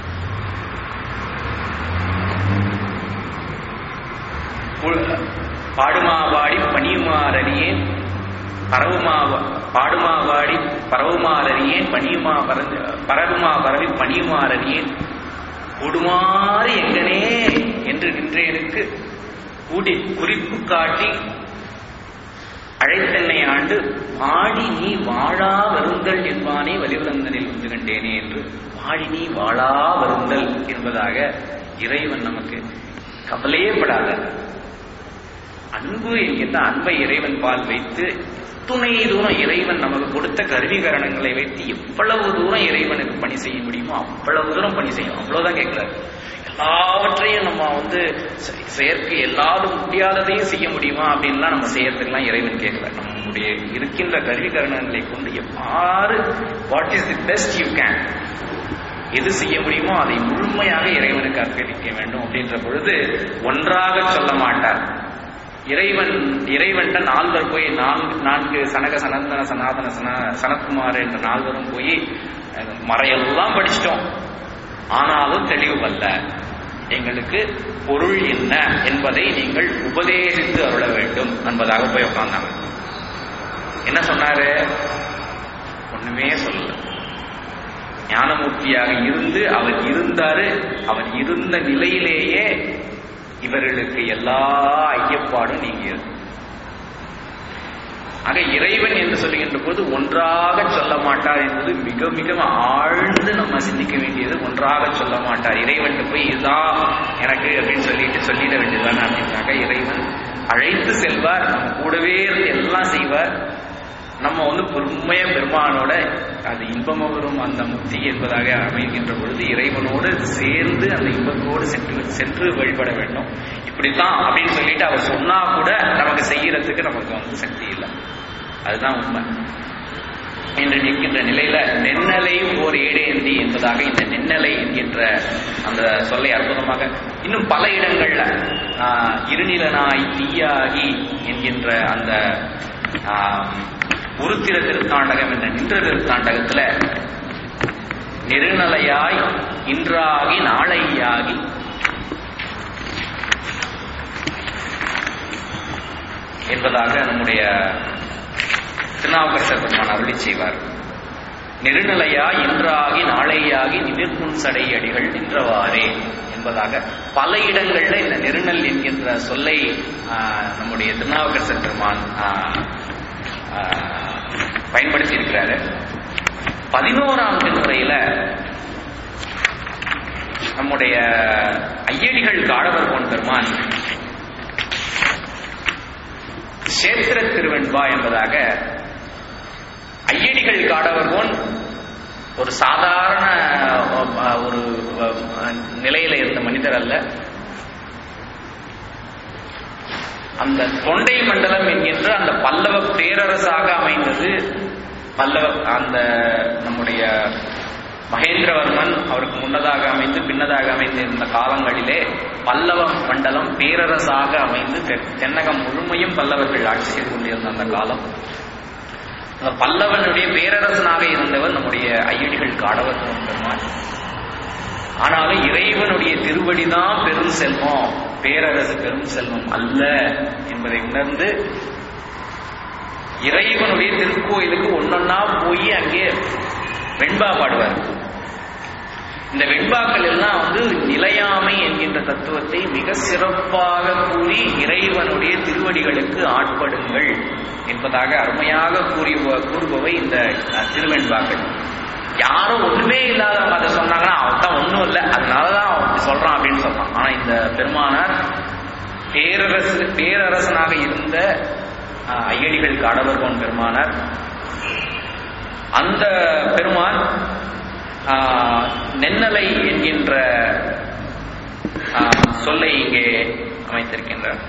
பாடுமாவாடி பணியுமாறறியேன் பரவுமா பாடுமாவாடி பரவுமாறறியேன் பணியுமா பறந்து பரவுமா பரவி பணியுமாறறியேன் கொடுமாறு எங்கனே என்று நின்றேனுக்கு கூடி குறிப்பு காட்டி அழைத்தென்னை ஆண்டு வாடி நீ வாழா வருந்தல் என்பானே வலிவலந்தனில் வந்து கண்டேனே என்று வாடி நீ வாழா வருந்தல் என்பதாக இறைவன் நமக்கு கவலையே படாத அன்பு என்கின்ற அன்பை இறைவன் பால் வைத்து துணை தூரம் இறைவன் நமக்கு கொடுத்த கருவிகரணங்களை வைத்து எவ்வளவு தூரம் இறைவனுக்கு பணி செய்ய முடியுமோ அவ்வளவு தூரம் பணி செய்யும். அவ்வளவுதான் கேட்கிறார். எல்லாவற்றையும் நம்ம வந்து செயற்கை எல்லாரும் முடியாததையும் செய்ய முடியுமா அப்படின்லாம் நம்ம செய்யறதுக்கெல்லாம் இறைவன் கேட்கல. நம்முடைய இருக்கின்ற கருவிகரணங்களை கொண்டு எவ்வாறு what is the best you can, எது செய்ய முடியுமோ அதை முழுமையாக இறைவனுக்கு அர்ப்பணிக்க வேண்டும். அப்படின்ற பொழுது ஒன்றாக சொல்ல மாட்டார். இறைவன் இறைவன்ட்ட நால்வர் போய் நான்கு நான்கு சனக சனந்தன சனாதன சன சனத்குமார் என்ற நால்வரும் போய் மறையெல்லாம் படிச்சிட்டோம், ஆனாலும் தெளிவு அல்ல, எங்களுக்கு பொருள் என்ன என்பதை நீங்கள் உபதேசித்து அருள வேண்டும் என்பதாக போய் உட்கார்ந்தாங்க. என்ன சொன்னாரு? ஒண்ணுமே சொல்லல. ஞானமூர்த்தியாக இருந்து அவர் இருந்தாரு. அவர் இருந்த நிலையிலேயே இவர்களுக்கு எல்லா ஐயப்பாடும் நீங்கியது. ஆக இறைவன் என்று சொல்லுகின்ற போது ஒன்றாக சொல்ல மாட்டார் என்பது மிக மிக ஆழ்ந்து நம்ம சிந்திக்க வேண்டியது. ஒன்றாக சொல்ல மாட்டார். இறைவன் போய் இதுதான் எனக்கு அப்படின்னு சொல்லிட்டு சொல்லிட வேண்டியதுதான் அப்படின்னாக்க இறைவன் அழைத்து செல்வார், நம்ம கூடவே இருந்து எல்லாம் செய்வார். நம்ம வந்து பொறுமையா பெருமானோட அது இன்பம் வரும் அந்த முக்தி என்பதாக அமைகின்ற பொழுது இறைவனோடு சேர்ந்து அந்த இன்பத்தோடு சென்று சென்று வழிபட வேண்டும். இப்படித்தான் அப்படின்னு சொல்லிட்டு அவர் சொன்னா கூட நமக்கு செய்யறதுக்கு நமக்கு வந்து சக்தி இல்லை. அதுதான் உண்மை. என்று நிற்கின்ற நிலையில நென்னலை ஓர் ஏடேந்தி என்பதாக இந்த நென்னலை என்கின்ற அந்த சொல்லை அற்புதமாக இன்னும் பல இடங்கள்ல இருநிலனாய் தீயாகி என்கின்ற அந்த உருத்திர திருத்தாண்டகம் என்ற நின்ற திருத்தாண்டகத்துல நெருநலையாய் இன்றாகி நாளையாகி என்பதாக நம்முடைய திருநாவுக்கரசர் பெருமான் அருளி செய்வார். நெருநிலையா இன்றாகி நாளையாகி நிமிர்ப்புண் சடை அடிகள் நின்றவாறே என்பதாக பல இடங்கள்ல இந்த நெருநல் என்கின்ற சொல்லை நம்முடைய திருநாவுக்கரசர் பெருமான் பயன்படுத்தி இருக்கிறாரு. பதினோராம் திருமுறையில நம்முடைய ஐயடிகள் காடவர்கோன் பெருமான் சேத்திர திருவெண்பா என்பதாக ஐயடிகள் காடவர்கோன் ஒரு சாதாரண ஒரு நிலையில இருந்த மனிதர் அல்ல. அந்த தொண்டை மண்டலம் என்கின்ற அந்த பல்லவ பேரரசாக அமைந்தது. பல்லவ அந்த நம்முடைய மகேந்திரவர்மன் அவருக்கு முன்னதாக அமைந்து பின்னதாக அமைந்து இருந்த காலங்களிலே பல்லவ மண்டலம் பேரரசாக அமைந்து தென்னகம் முழுமையும் பல்லவர்கள் ஆட்சி செய்து கொண்டிருந்த அந்த காலம். அந்த பல்லவனுடைய பேரரசனாக இருந்தவர் நம்முடைய ஐயடிகள் காடவர்கோன் பெருமான். ஆனாலும் இறைவனுடைய திருவடிதான் பெரும் செல்வம், பேரரசு பெரும் செல்வம் அல்ல என்பதை உணர்ந்து இறைவனுடைய திருக்கோயிலுக்கு ஒன்னொன்னா போய் அங்கே வெண்பா பாடுவார். இந்த வெண்பாக்கள் எல்லாம் வந்து நிலையாமை என்கின்ற தத்துவத்தை மிக சிறப்பாக கூறி இறைவனுடைய திருவடிகளுக்கு ஆட்படுங்கள் என்பதாக அருமையாக கூறி கூறுபவை இந்த திருவெண்பாக்கள். யாரும் ஒண்ணுமே இல்லாதவங்க அதை சொன்னாங்கன்னா அவன் தான் ஒன்றும் இல்லை அதனாலதான் அவன் சொல்றான் அப்படின்னு சொல்றான். ஆனா இந்த பெருமானார் பேரரசு பேரரசனாக இருந்த ஐயடிகள் காடவர்கோன் பெருமானார், அந்த பெருமான் நென்னலை என்கின்ற சொல்லை இங்கே அமைத்திருக்கின்றார்.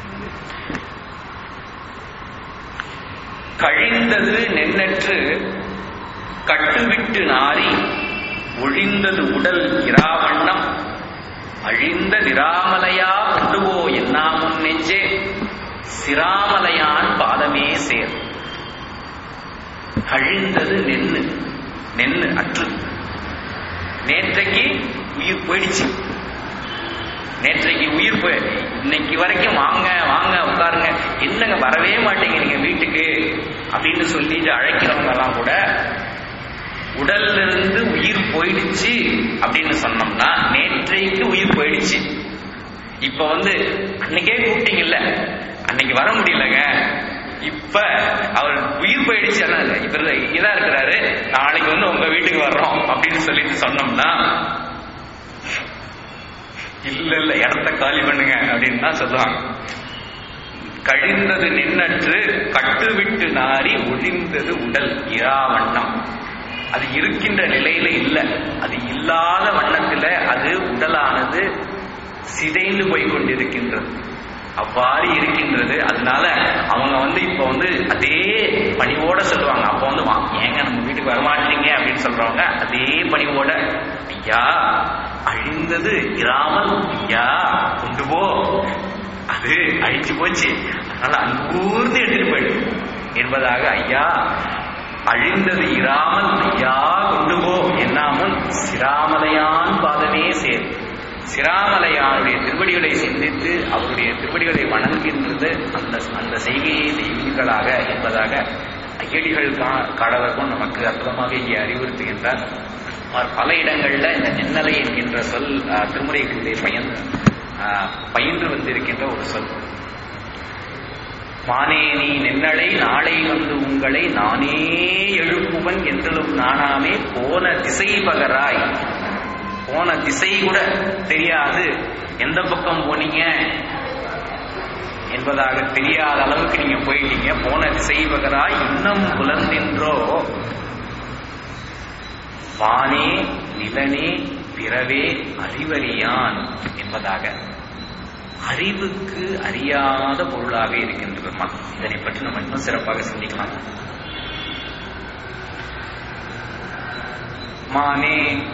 கழிந்தது நென்னற்று கட்டுவிட்டு நாரி ஒழிந்தது உடல் இராவண்ணம் அழிந்த திராமலையா கொண்டுவோ என்னாமுன் நெஞ்சே சிராமலையான் பாதமே சேர். கழிந்தது நென்னு நென்னு அற்று. நேற்றைக்கு உயிர் போயிடுச்சு. நேற்றைக்கு உயிர் போய் இன்னைக்கு வரைக்கும் வாங்க வாங்க உட்காருங்க, என்னங்க வரவே மாட்டீங்க நீங்க வீட்டுக்கு அப்படின்னு சொல்லிட்டு அழைக்கிறவங்க எல்லாம் கூட உடல்ல இருந்து உயிர் போயிடுச்சு அப்படின்னு சொன்னோம்னா நேற்றைக்கு உயிர் போயிடுச்சு. இப்ப வந்து அன்னைக்கே கூப்பிட்டீங்கல்ல, அன்னைக்கு வர முடியலங்க, இப்ப அவர் உயிர் போயிடுச்சு, இவர் இதா இருக்கிறாரு, நாளைக்கு வந்து உங்க வீட்டுக்கு வர்றோம் அப்படின்னு சொல்லிட்டு சொன்னோம்னா இல்ல இல்ல இடத்த காலி பண்ணுங்க அப்படின்னு தான் சொல்லுவாங்க. கழிந்தது நின்னற்று கட்டுவிட்டு நாரி ஒழிந்தது உடல் இராவண்ணம். அது இருக்கின்ற நிலையில இல்லை, அது இல்லாத வண்ணத்துல அது உடலானது சிதைந்து போய் கொண்டிருக்கின்றது, அவ்வாறு இருக்கின்றது. அதனால அவங்க வந்து இப்ப வந்து அதே பணிவோட சொல்லுவாங்க. அப்ப வந்து ஏங்க நம்ம வீட்டுக்கு வரமாட்டீங்க அப்படின்னு சொல்றவங்க அதே பணிவோட ஐயா அழிந்தது இராமல் ஐயா கொண்டு போ, அது அழிச்சு போச்சு, அதனால அங்கூர்ந்து எடுத்துட்டு போயிடு என்பதாக ஐயா அழிந்தது இராமல் ஐயா கொண்டு போ என்னாமல் சிராமலையான் பாதமே சேர். சிராமலையானுடைய திருவடிகளை சிந்தித்து அவருடைய திருவடிகளை வணங்குகின்றது அந்த அந்த செய்கையை செய்வீர்களாக என்பதாக ஐயடிகள் காடவர்கோன் நமக்கு அற்புதமாக இங்கே அறிவுறுத்துகின்றார். பல இடங்கள்ல இந்த நென்னலை என்கின்ற சொல் திருமுறைகளிலே பயன் பயின்று வந்திருக்கின்ற ஒரு சொல். மானேனி நென்னலை நாளை வந்து உங்களை நானே எழுப்புவன் என்றலும் நானாமே போன திசை பகராய். போன திசை கூட தெரியாது, எந்த பக்கம் போனீங்க என்பதாக தெரியாத அளவுக்கு நீங்க போயிட்டீங்க. போன திசை பகராய் இன்னும் புலர்ந்தின்றோ வானே நிலனே பிறவே அறிவறியான் என்பதாக அறிவுக்கு அறியாத பொருளாக இருக்கின்றது. இதனை பற்றி நம்ம இன்னும் சிறப்பாக சிந்திக்கலாம். மானே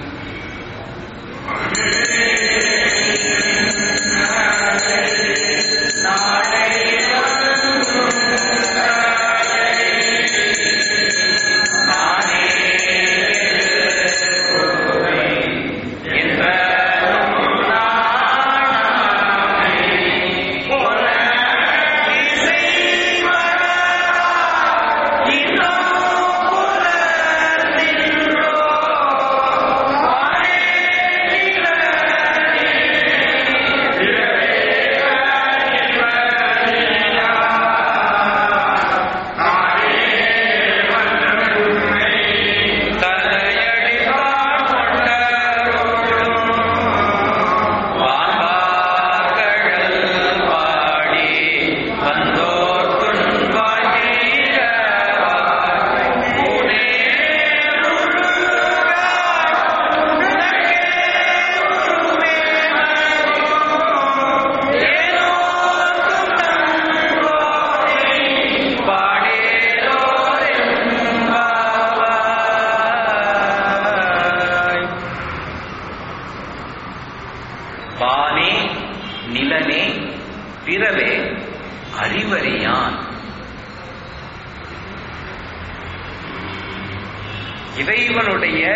இறைவனுடைய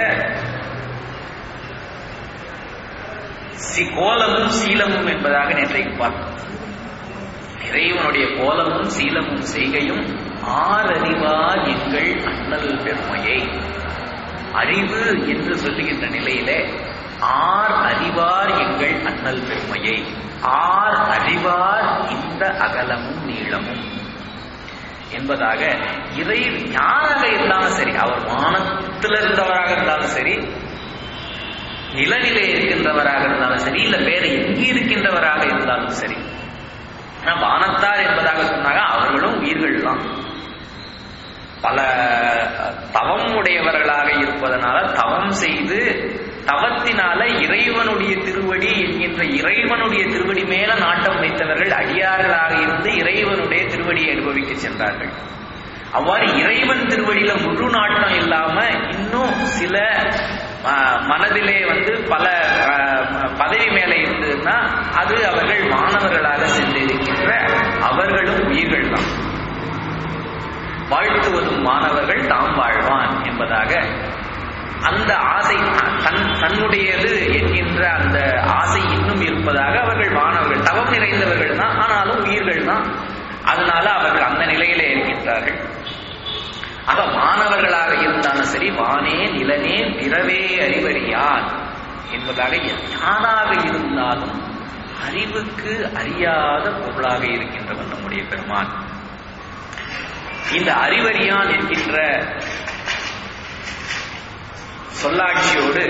கோலமும் சீலமும் என்பதாக நேற்றைக்கு பார்த்தோம். இறைவனுடைய கோலமும் சீலமும் செய்கையும் ஆறறிவார் எங்கள் அண்ணல் பெருமையை. அறிவு என்று சொல்லுகின்ற நிலையிலே ஆர் அறிவார் எங்கள் அண்ணல் பெருமையை, ஆர் அறிவார் இந்த அகலமும் நீளமும் என்பதாக இறை யாராக இருந்தாலும் சரி, அவர் வானத்தில் இருந்தவராக இருந்தாலும் சரி, நிலநிலை இருக்கின்றவராக இருந்தாலும் சரி, இல்ல வேற எங்கே இருக்கின்றவராக இருந்தாலும் சரி, வானத்தார் என்பதாக சொன்னாங்க அவர்களும் உயிர்கள் தான். பல தவம் உடையவர்களாக இருப்பதனால தவம் செய்து தவத்தினால இறைவனுடைய திருவடி என்கின்ற இறைவனுடைய திருவடி மேல நாட்டம் வைத்தவர்கள் அடியார்களாக இருந்து இறைவனுடைய திருவடியை அனுபவிக்க சென்றார்கள். அவ்வாறு இறைவன் திருவடியில முழு நாட்டம் இல்லாம இன்னும் சில மனதிலே வந்து பல பதவி மேல இருந்ததுன்னா அது அவர்கள் மாணவர்களாக சென்றிருக்கின்ற அவர்களும் உயிர்கள் தான். வாழ்த்துவதும் மாணவர்கள் தாம் வாழ்வான் என்பதாக அந்த ஆசை தன் தன்னுடையது என்கின்ற அந்த ஆசை இன்னும் இருப்பதாக அவர்கள் மாணவர்கள் தவம் நிறைந்தவர்கள் தான், ஆனாலும் உயிர்கள் தான். அதனால அவர்கள் அந்த நிலையிலே இருக்கின்றார்கள். ஆக மாணவர்களாக இருந்தாலும் சரி, வானே நிலனே பிறவே அறிவறியான் என்பதாக யாராக இருந்தாலும் அறிவுக்கு அறியாத பொருளாக இருக்கின்றவன் நம்முடைய பெருமான். இந்த அறிவறியான் என்கின்ற சொல்லாட்சியோடு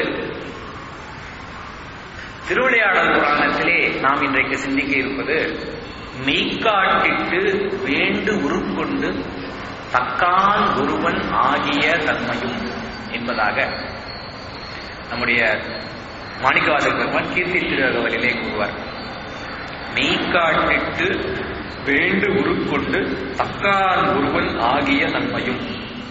திருவிளையாடல் புராணத்திலே நாம் இன்றைக்கு சிந்திக்க இருப்பது மெய்காட்டிட்டு வேண்டு உருக்கொண்டு தக்கால் ஒருவன் ஆகிய தன்மையும் என்பதாக நம்முடைய மாணிக்கவாசகர் பெருமான் கீர்த்தி திருவகவலிலே கூறுவார். மெய்காட்டிட்டு வேண்டு உருக்கொண்டு தக்கால் ஒருவன் ஆகிய தன்மையும்.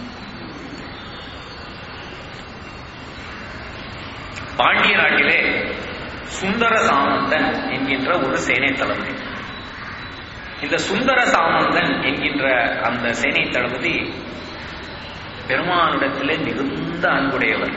பாண்டிய நாட்டிலே சுந்தர சாமந்தன் என்கின்ற ஒரு சேனை தளபதி. இந்த சுந்தர சாமந்தன் என்கின்ற அந்த சேனை தளபதி பெருமானிடத்திலே மிகுந்த அன்புடையவர்.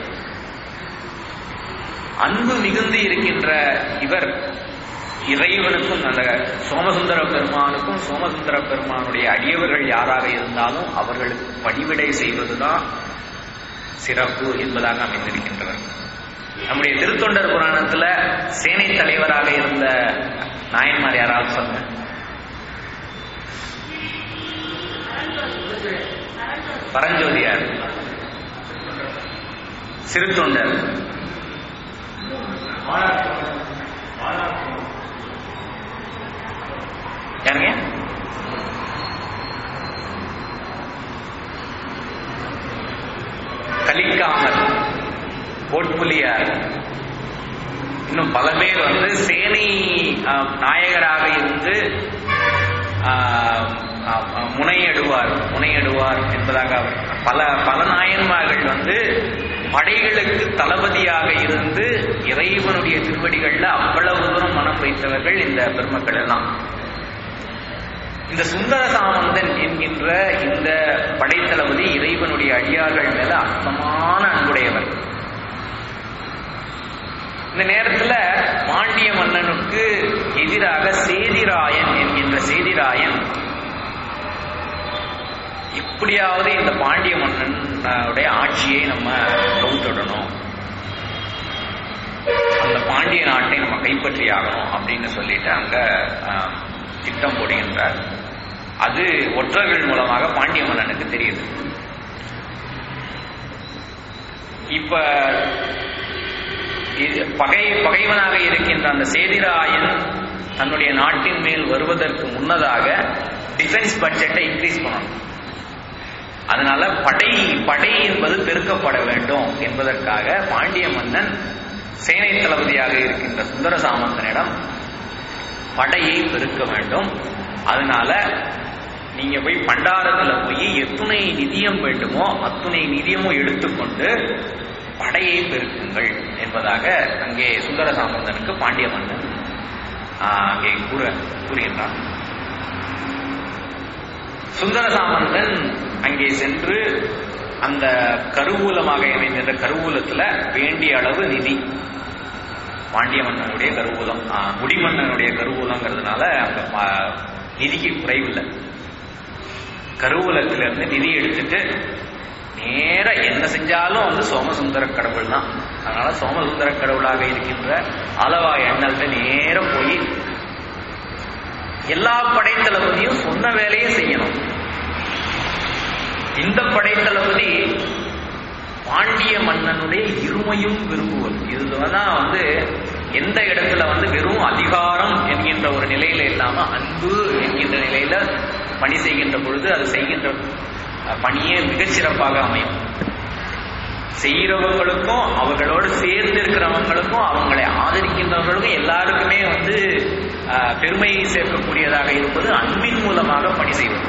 அன்பு மிகுந்து இருக்கின்ற இவர் இறைவனுக்கும் அந்த சோமசுந்தர பெருமானுக்கும் சோமசுந்தர பெருமானுடைய அடியவர்கள் யாராக இருந்தாலும் அவர்களுக்கு பணிவிடை செய்வதுதான் சிறப்பு என்பதாக அமைந்திருக்கின்றனர். நம்முடைய திருத்தொண்டர் புராணத்துல சேனை தலைவராக இருந்த நாயன்மார் யாராவது சொல்லுங்க. பரஞ்சோதியார், சிறுத்தொண்டர், யாருங்க? கலிக்காமர், கோட்புலியார், இன்னும் பல பேர் வந்து சேனை நாயகராக இருந்து முனையெடுவார் முனையெடுவார் என்பதாக பல பல நாயன்மார்கள் வந்து படைகளுக்கு தளபதியாக இருந்து இறைவனுடைய திருவடிகள்ல அவ்வளவு தூரம் மனம் வைத்தவர்கள் இந்த பெருமக்கள் எல்லாம். இந்த சுந்தர சாமந்தன் என்கின்ற இந்த படைத்தளபதி இறைவனுடைய அடியார்கள் மேல அற்பமான அன்புடையவர். இந்த நேரத்துல பாண்டிய மன்னனுக்கு எதிராக சேதிராயன் என்கின்ற சேதிராயன் எப்படியாவது இந்த பாண்டிய மன்னனுடைய ஆட்சியை நம்ம கவுத்துடணும், அந்த பாண்டிய நாட்டை நம்ம கைப்பற்றி ஆகணும் அப்படின்னு சொல்லிட்டு அங்க திட்டம் போடுகின்றார். அது ஒற்றர்கள் மூலமாக பாண்டிய மன்னனுக்கு தெரியுது. இப்ப பகை பகைவனாக இருக்கின்ற அந்த சேதிராயன் தன்னுடைய நாட்டின் மேல் வருவதற்கு முன்னதாக டிஃபென்ஸ் பட்ஜெட்டை இன்க்ரீஸ் பண்ணணும். அதனால படை படை என்பது பெருக்கப்பட வேண்டும் என்பதற்காக பாண்டிய மன்னன் சேனை தளபதியாக இருக்கின்ற சுந்தர சாமந்தனிடம் படையை பெருக்க வேண்டும். அதனால நீங்க போய் பண்டாரத்துல போய் எத்துணை நிதியம் வேண்டுமோ அத்துணை நிதியமும் எடுத்துக்கொண்டு படையை பெருக்குங்கள் என்பதாக அங்கே சுந்தர சாமந்தனுக்கு பாண்டிய மன்னன் அங்கே கூற கூறுகின்றான். சுந்தர சாமந்தன் அங்கே சென்று அந்த கருவூலமாக இணைந்த கருவூலத்துல வேண்டிய அளவு நிதி, பாண்டிய மன்னனுடைய கருவூலம் முடிமன்னனுடைய கருவூலங்கிறதுனால அந்த நிதிக்கு குறைவில்லை. கருவூலத்திலிருந்து நிதி எடுத்துட்டு நேர என்ன செஞ்சாலும் வந்து சோமசுந்தர கடவுள் தான். அதனால சோமசுந்தர கடவுளாக இருக்கின்ற ஆலவாய் அண்ணல்கிட்ட நேர போய் எல்லா படைத்தளபதியும் சொன்ன வேலையை செய்யணும். இந்த படைத்தளபதி பாண்டிய மன்னனுடைய இருமையும் விரும்புவது. இதுதான் வந்து எந்த இடத்துல வந்து வெறும் அதிகாரம் என்கின்ற ஒரு நிலையில இல்லாம அன்பு என்கின்ற நிலையில பணி செய்கின்ற பொழுது அது செய்கின்ற பணியே மிகச்சிறப்பாக அமையும். செய்கிறவங்களுக்கும் அவர்களோடு சேர்ந்து இருக்கிறவங்களுக்கும் அவங்களை ஆதரிக்கின்றவர்களுக்கும் எல்லாருக்குமே வந்து பெருமையை சேர்க்கக்கூடியதாக இருப்பது அன்பின் மூலமாக பணி செய்வது.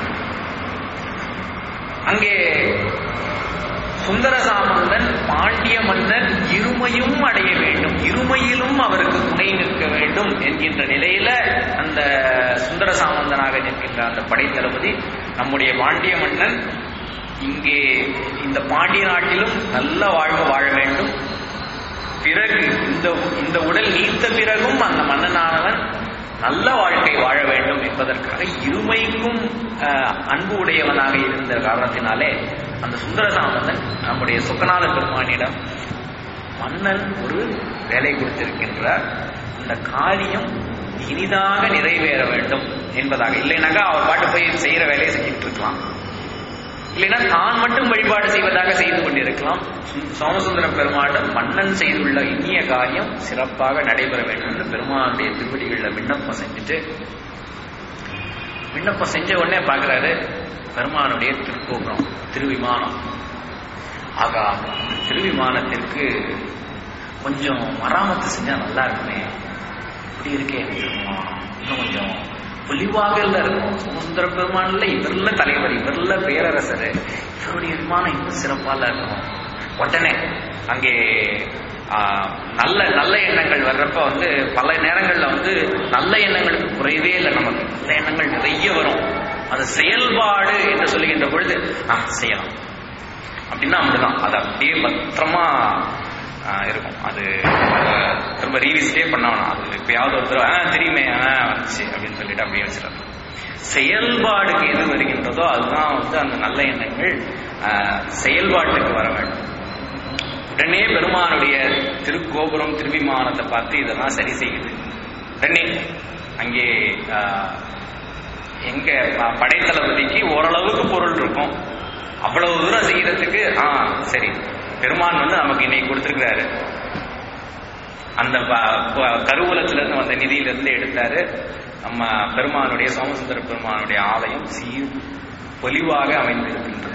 அங்கே சுந்தர சாமந்தன் பாண்டிய மன்னன் இருமையும் அடைய வேண்டும், இருமையிலும் அவருக்கு துணை நிற்க வேண்டும் என்கின்ற நிலையில அந்த சுந்தர சாமந்தனாக நிற்கின்ற அந்த படைத்தளபதி நம்முடைய பாண்டிய மன்னன் இங்கே இந்த பாண்டிய நாட்டிலும் நல்ல வாழ்வு வாழ வேண்டும், பிறகு இந்த இந்த உடல் நீத்த பிறகும் அந்த மன்னனானவன் நல்ல வாழ்க்கை வாழ வேண்டும் என்பதற்காக இருமைக்கும் அன்பு உடையவனாக இருந்த காரணத்தினாலே அந்த சுந்தர சாமந்தன் நம்முடைய சொக்கநாத பெருமானிடம் மன்னன் ஒரு வேலை கொடுத்திருக்கின்றார், அந்த காரியம் இனிதாக நிறைவேற வேண்டும் என்பதாக. இல்லைனாக்கா அவர் பாட்டு போய் செய்யற வேலையை செஞ்சுட்டு இருக்கலாம், இல்லைன்னா தான் மட்டும் வழிபாடு செய்வதாக செய்து கொண்டிருக்கலாம். சோமசுந்தர பெருமானிடம் மன்னன் செய்துள்ள இனிய காரியம் சிறப்பாக நடைபெற வேண்டும் என்று பெருமானுடைய திருவடிகளில் விண்ணப்பம் செஞ்சுட்டு விண்ணப்பம் செஞ்ச உடனே பார்க்கிறாரு பெருமானுடைய திருக்கோபுரம் திருவிமானம். ஆகா, திருவிமானத்திற்கு கொஞ்சம் மராமத்து செஞ்சா நல்லா இருக்குமே, இப்படி இருக்கே திருவிமானம், இன்னும் கொஞ்சம் பொலிவாக இருக்கும். சோமசுந்தர பெருமான்ல இவர்ல தலைவர், இவர்ல பேரரசர், இவருடைய விமானம் இன்னும் சிறப்பாக இருக்கும். உடனே அங்கே நல்ல நல்ல எண்ணங்கள் வர்றப்ப வந்து பல நேரங்கள்ல வந்து நல்ல எண்ணங்களுக்கு குறைவே இல்லை, நமக்கு நல்ல எண்ணங்கள் நிறைய வரும். அது செயல்பாடு என்று சொல்லுகின்ற பொழுது ஆஹ் செய்யலாம் அப்படின்னா அப்படிதான், அது அப்படியே பத்திரமா இருக்கும். அது திரும்ப ரீவிசிட்டே பண்ண வேணாம். அது எப்பயாவது ஒருத்தர் ஆஹ் தெரியுமே ஆஹ் வந்துச்சு அப்படின்னு சொல்லிட்டு அப்படியே வச்சிடலாம். செயல்பாடுக்கு எது வருகின்றதோ அதுதான் வந்து அந்த நல்ல எண்ணங்கள் செயல்பாட்டுக்கு வர வேண்டும். உடனே பெருமானுடைய திருக்கோபுரம் திருவிமானத்தை பார்த்து இதெல்லாம் சரி செய்யுது. உடனே அங்கே எங்க படைத்தளபதிக்கு ஓரளவுக்கு பொருள் இருக்கும், அவ்வளவு தூரம் செய்யறதுக்கு ஆ சரி பெருமான் வந்து நமக்கு இன்னைக்கு கொடுத்திருக்கிறாரு, அந்த கருவூலத்திலிருந்து வந்த நிதியிலிருந்து எடுத்தாரு. நம்ம பெருமானுடைய சோமசுந்தர பெருமானுடைய ஆலயம் சீர் பொலிவாக அமைந்திருக்கின்றது.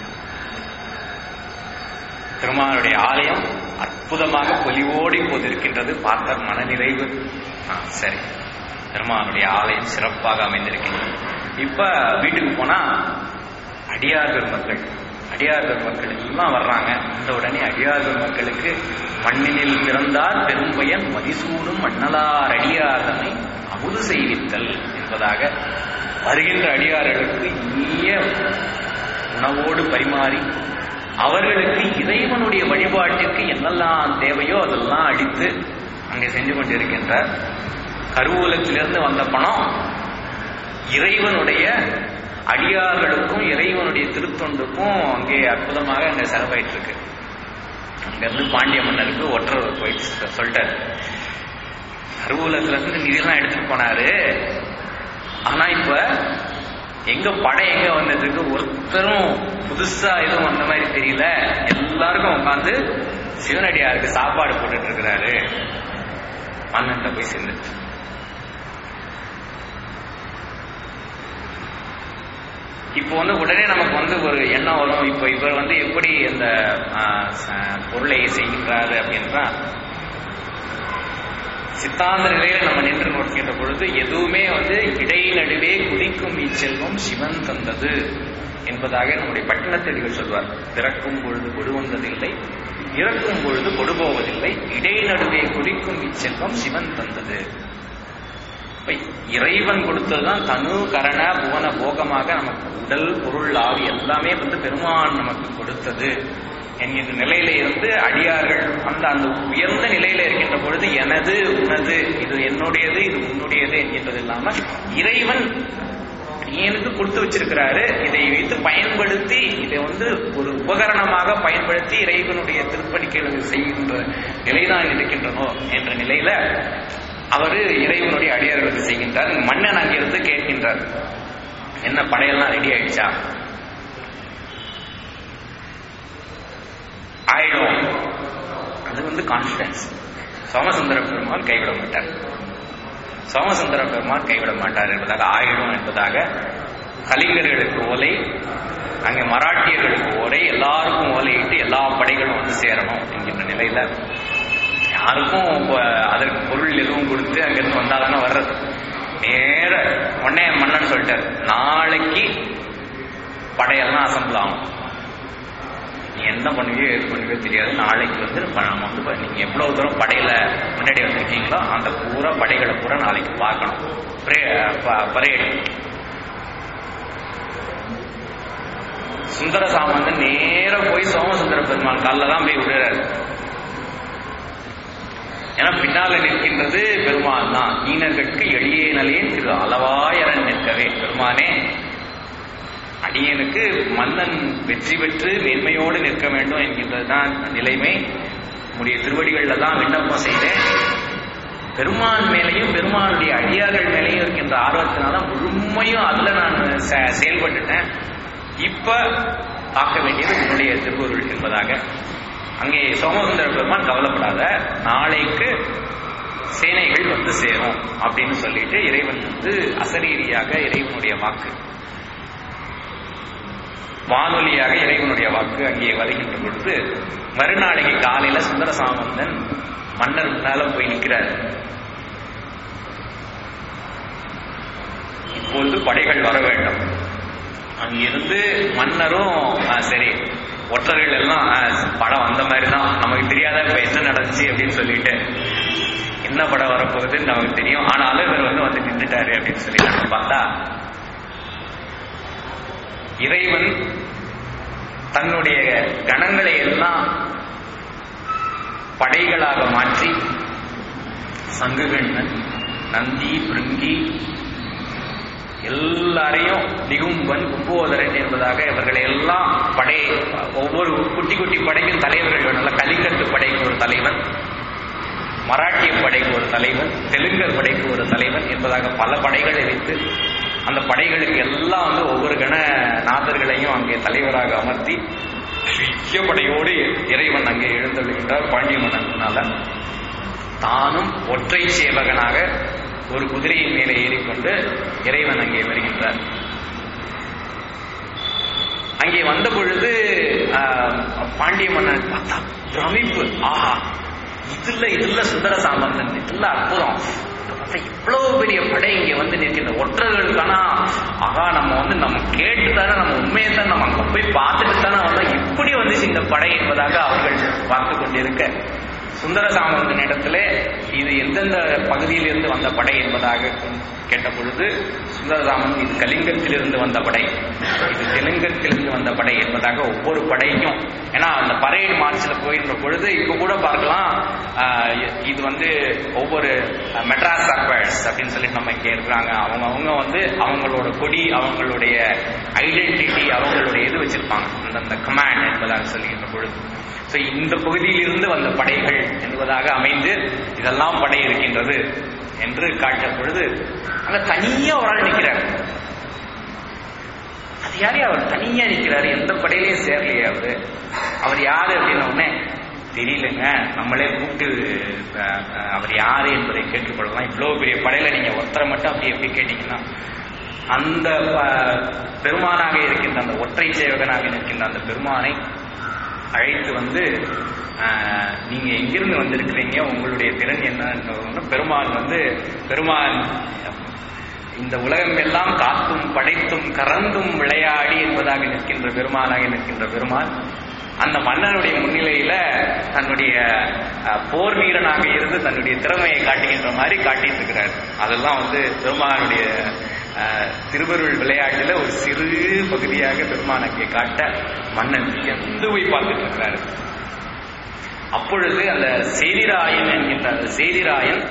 பெருமானுடைய ஆலயம் அற்புதமாக பொலிவோடி போதிருக்கின்றது. பார்த்தார் மனநிறைவு. சரி, பெருமானுடைய ஆலயம் சிறப்பாக அமைந்திருக்கின்றது. இப்ப வீட்டுக்கு போனா அடியார் பெருமக்கள் அடியார்கள் மக்கள் எல்லாம் வர்றாங்க. இந்த உடனே அடியார்கள் மக்களுக்கு மண்ணினில் பிறந்தார் பெரும் பயன் மதிசூடும் மண்ணலார் அடியார்தனை அமுது செய்வித்தல் என்பதாக வருகின்ற அடியார்களுக்கு இனிய உணவோடு பரிமாறி அவர்களுக்கு இறைவனுடைய வழிபாட்டிற்கு என்னெல்லாம் தேவையோ அதெல்லாம் அடித்து அங்கே செஞ்சு கொண்டிருக்கின்றார். கருவூலத்திலிருந்து வந்த பணம் இறைவனுடைய அடியார்களுக்கும் இறைவனுடைய திருத்தொண்டுக்கும் அங்கே அற்புதமாக அங்கே செலவாயிட்டு இருக்கு. அங்கிருந்து பாண்டிய மன்னருக்கு ஒற்றர் போயிட்டு சொல்லிட்டாரு, கருவூலத்துல இருந்து நிதியெல்லாம் எடுத்துட்டு போனாரு, ஆனா இப்ப எங்க படை எங்க வந்ததுக்கு ஒருத்தரும் புதுசா எதுவும் வந்த மாதிரி தெரியல, எல்லாருக்கும் உட்காந்து சிவனடியாருக்கு சாப்பாடு போட்டுட்டு இருக்கிறாரு. மன்னன் போய் சேர்ந்துச்சு. இப்போ வந்து உடனே நமக்கு வந்து ஒரு எண்ணம் வரும், இப்போ இவர் வந்து எப்படி அந்த பொருளை செய்கின்றாரு அப்படின்றா, சித்தாந்த நிலையில நம்ம நின்று நோக்கின்ற பொழுது எதுவுமே வந்து இடைநடுவே குதிக்கும் இச்செல்வம் சிவன் தந்தது என்பதாக நம்முடைய பட்டினத்தடிகள் சொல்வார். பிறக்கும் பொழுது கொடு வந்ததில்லை, இறக்கும் பொழுது கொடு போவதில்லை, இடைநடுவே குதிக்கும் இச்செல்வம் சிவன் தந்தது. இறைவன் கொடுத்ததுதான் தனு கரண புவன போகமாக நமக்கு உடல் பொருள் ஆவி எல்லாமே வந்து பெருமான் நமக்கு கொடுத்தது என்கின்ற நிலையில இருந்து அடியார்கள் அந்த அந்த உயர்ந்த நிலையில இருக்கின்ற பொழுது எனது உனது இது என்னுடையது இது உன்னுடையது என்கின்றது இல்லாம இறைவன் எனக்கு கொடுத்து வச்சிருக்கிறாரு, இதை வைத்து பயன்படுத்தி இதை வந்து ஒரு உபகரணமாக பயன்படுத்தி இறைவனுடைய திருப்பணிக்கைகள் செய்கின்ற நிலைதான் இருக்கின்றனோ என்ற நிலையில அவரு இறைவனுடைய அடியார்களுக்கு செய்கின்றார். மன்னன் அங்கிருந்து கேட்கின்றார், என்ன படையெல்லாம் ரெடி ஆயிடுச்சா? ஆயிடும். அது வந்து கான்பிடன்ஸ். சோமசுந்தர பெருமான் கைவிட மாட்டார், சோமசுந்தர பெருமான் கைவிட மாட்டார் என்பதாக ஆயிடும் என்பதாக கலிங்கர்களுக்கு ஓலை, அங்கே மராட்டியர்களுக்கு ஓலை, எல்லாருக்கும் ஓலையிட்டு எல்லா படைகளும் வந்து சேரணும் என்கின்ற நிலையில யாருக்கும் அதற்கு பொருள் எதுவும் கொடுத்து அங்கிருந்து வந்தாதானே வர்றது. நேர உடனே மன்னன் சொல்லிட்டார், நாளைக்கு படையெல்லாம் அசம்பிள் ஆகும், நீ என்ன பண்ணுவியோ எது பண்ணுவியோ தெரியாது, நாளைக்கு வந்து நம்ம வந்து நீங்க எவ்வளவு தூரம் படையில முன்னாடி வந்திருக்கீங்களோ அந்த பூரா படைகளை பூரா நாளைக்கு பார்க்கணும், பரேடு. சுந்தர சாமந்தன் நேர போய் சோமசுந்தர பெருமான் காலில் தான் போய் விடுறாரு. ஏன்னா பின்னால நிற்கின்றது பெருமான் தான். ஈனர்களுக்கு எளிய நிலையின் திரு அளவாயரன் நிற்கவே, பெருமானே அடியனுக்கு மன்னன் வெற்றி பெற்று மேன்மையோடு நிற்க வேண்டும் என்கின்றதுதான் நிலைமை. உடைய திருவடிகள்ல தான் விண்ணப்பம் செய்தேன். பெருமான் மேலையும் பெருமானுடைய அடியார்கள் மேலையும் இருக்கின்ற ஆர்வத்தினால முழுமையும் அதுல நான் செயல்பட்டுட்டேன். இப்ப பார்க்க வேண்டியது உன்னுடைய திருவருள் என்பதாக அங்கே சோமசுந்தர பெருமான் கவலைப்படாத, நாளைக்கு சேனைகள் வந்து சேரும் அப்படின்னு சொல்லிட்டு இறைவன் வந்து அசரீரியாக இறைவனுடைய வாக்கு வானொலியாக இறைவனுடைய வாக்கு அங்கே வருகின்ற பொழுது மறுநாளைக்கு காலையில சுந்தர சாமந்தன் மன்னர் முன்னால போய் நிற்கிறார். இப்பொழுது படைகள் வர வேண்டும். அங்கிருந்து மன்னரும் சரி ஒற்றர்கள் எல்லாம் படம் வந்த மாதிரி தான், நமக்கு தெரியாத இப்ப என்ன நடந்துச்சு அப்படின்னு சொல்லிட்டு என்ன படம் வரப்போகுதுன்னு நமக்கு தெரியும், ஆனாலும் இவர் வந்து வந்து நின்றுட்டாரு அப்படின்னு சொல்லிட்டு பார்த்தா இறைவன் தன்னுடைய கணங்களை எல்லாம் படைகளாக மாற்றி சங்குகண்ணன், நந்தி, பிருங்கி எல்லாரையும் நிகும்பன், கும்போதரன் என்பதாக இவர்களை எல்லாம் படை ஒவ்வொரு குட்டி குட்டி படைக்கும் தலைவர்கள், நல்ல கலிங்கத்து படைக்கு ஒரு தலைவன், மராட்டிய படைக்கு ஒரு தலைவன், தெலுங்கர் படைக்கு ஒரு தலைவன் என்பதாக பல படைகளை வைத்து அந்த படைகளுக்கு எல்லாம் வந்து ஒவ்வொரு கண நாதர்களையும் அங்கே தலைவராக அமர்த்தி பெரிய படையோடு இறைவன் அங்கே எழுந்தள்ளுகின்றார். பாண்டிய மன்னனால தானும் ஒற்றை சேவகனாக ஒரு குதிரையின் மேலே ஏறிக்கொண்டு இறைவன் அங்கே வருகின்றார். அங்கே வந்த பொழுது பாண்டிய மன்னன் பார்த்தா பிரமிப்பு, ஆஹா இதுல இதுல சுந்தர சாமந்தன், இதுல அற்புதம், இவ்வளவு பெரிய படை இங்க வந்து நிற்கின்ற ஒற்றர்களுக்கான ஆகா நம்ம வந்து நம்ம கேட்டுதானே நம்ம உண்மையை தான் நம்ம அங்க போய் பார்த்துட்டு தானே வந்தா இப்படி வந்துச்சு இந்த படை என்பதாக அவர்கள் பார்த்து கொண்டிருக்க சுந்தர சாமந்தன் இடத்துல இது எந்தெந்த பகுதியிலிருந்து வந்த படை என்பதாக கேட்ட பொழுது சுந்தரராமன் இது கலிங்கத்திலிருந்து வந்த படை, இது தெலுங்கத்திலிருந்து வந்த படை என்பதாக ஒவ்வொரு படைக்கும், ஏன்னா அந்த பரேட் மார்ச்சில் போயின்ற பொழுது இப்ப கூட பார்க்கலாம் இது வந்து ஒவ்வொரு மெட்ராஸ் சர்வர்ஸ் அப்படின்னு சொல்லிட்டு நம்ம இங்கே இருக்கிறாங்க. அவங்க அவங்க வந்து அவங்களோட கொடி, அவங்களுடைய ஐடென்டிட்டி, அவங்களுடைய இது வச்சிருப்பாங்க அந்தந்த கமாண்ட் என்பதாக சொல்லுகின்ற பொழுது. ஸோ இந்த பகுதியிலிருந்து வந்த படைகள் என்பதாக அமைந்து இதெல்லாம் படை இருக்கின்றது என்று காட்ட பொழுது அங்க தனியா ஒரு ஆள் நிற்கிறார். அது யாரே அவர் தனியா நிற்கிறாரு, எந்த படையிலையும் சேரலையே அவரு. அவர் யாரு அப்படின்ன உடனே தெரியலங்க, நம்மளே கூப்பிட்டு அவர் யாரு என்பதை கேட்டுக்கொள்ளலாம். இவ்வளவு பெரிய படையில நீங்க ஒருத்தரை மட்டும் அப்படி எப்படி கேட்டீங்கன்னா, அந்த பெருமானாக இருக்கின்ற அந்த ஒற்றை சேவகனாக இருக்கின்ற அந்த பெருமானை அழைத்து வந்து நீங்க எங்கிருந்து வந்திருக்கிறீங்க, உங்களுடைய திறன் என்ன? பெருமான் வந்து பெருமான் இந்த உலகம் எல்லாம் காத்தும் படைத்தும் கறந்தும் விளையாடி என்பதாக நிற்கின்ற பெருமானாக நிற்கின்ற பெருமான் அந்த மன்னனுடைய முன்னிலையில தன்னுடைய போர் வீரனாக இருந்து தன்னுடைய திறமையை காட்டுகின்ற மாதிரி காட்டிட்டு இருக்கிறார். அதெல்லாம் வந்து பெருமானுடைய திருவருள் விளையாட்டுல ஒரு சிறு பகுதியாக பெருமான் அங்கே காட்ட மன்னன் எந்த போய் பார்த்துட்டு இருக்கிறாரு. அப்பொழுது அந்த சேதிராயன் என்கின்ற அந்த சேதிராயன்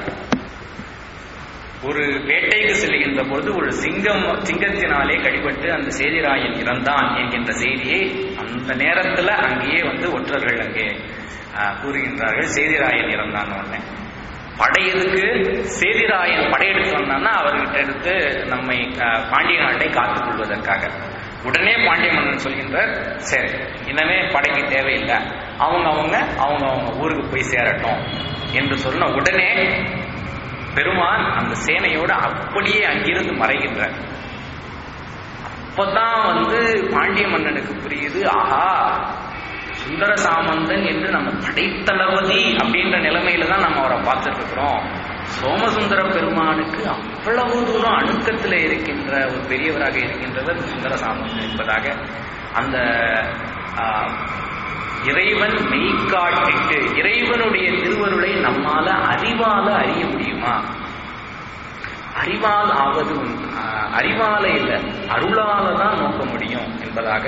ஒரு வேட்டைக்கு செல்கின்ற பொழுது ஒரு சிங்கம் சிங்கத்தினாலே கடிபட்டு அந்த சேதிராயன் இறந்தான் என்கின்ற செய்தியை அந்த நேரத்துல அங்கேயே வந்து ஒற்றர்கள் அங்கே கூறுகின்றார்கள். சேதிராயன் இறந்தான் உடனே படையெடுக்கு சேதிராயன் படையெடுத்து வந்தான்னா அவர்கிட்ட எடுத்து நம்மை பாண்டிய நாட்டை காத்துக் கொள்வதற்காக உடனே பாண்டிய மன்னன் சொல்கின்றார், சரி இனிமே படைக்கு தேவையில்லை, அவங்க அவங்க அவங்க அவங்க ஊருக்கு போய் சேரட்டும் என்று சொன்ன உடனே பெருமான் அந்த சேனையோட அப்படியே அங்கிருந்து மறைகின்றார். அப்பதான் வந்து பாண்டிய மன்னனுக்கு புரியுது, ஆஹா சுந்தர சாமந்தன் என்று நம்ம படைத்தளபதி அப்படின்ற நிலைமையில தான் நம்ம அவரை பார்த்துட்டு இருக்கிறோம். சோமசுந்தர பெருமானுக்கு அவ்வளவு தூரம் அணுக்கத்தில் இருக்கின்ற ஒரு பெரியவராக இருக்கின்றவர் சுந்தர சாமந்தன் என்பதாக அந்த இறைவன் மெய்காட்டிட்டு இறைவனுடைய திருவருளை நம்மால அறிவால அறிய முடியுமா? அறிவால் ஆவது அறிவால இல்லை, அருளால தான் நோக்க முடியும் என்பதாக,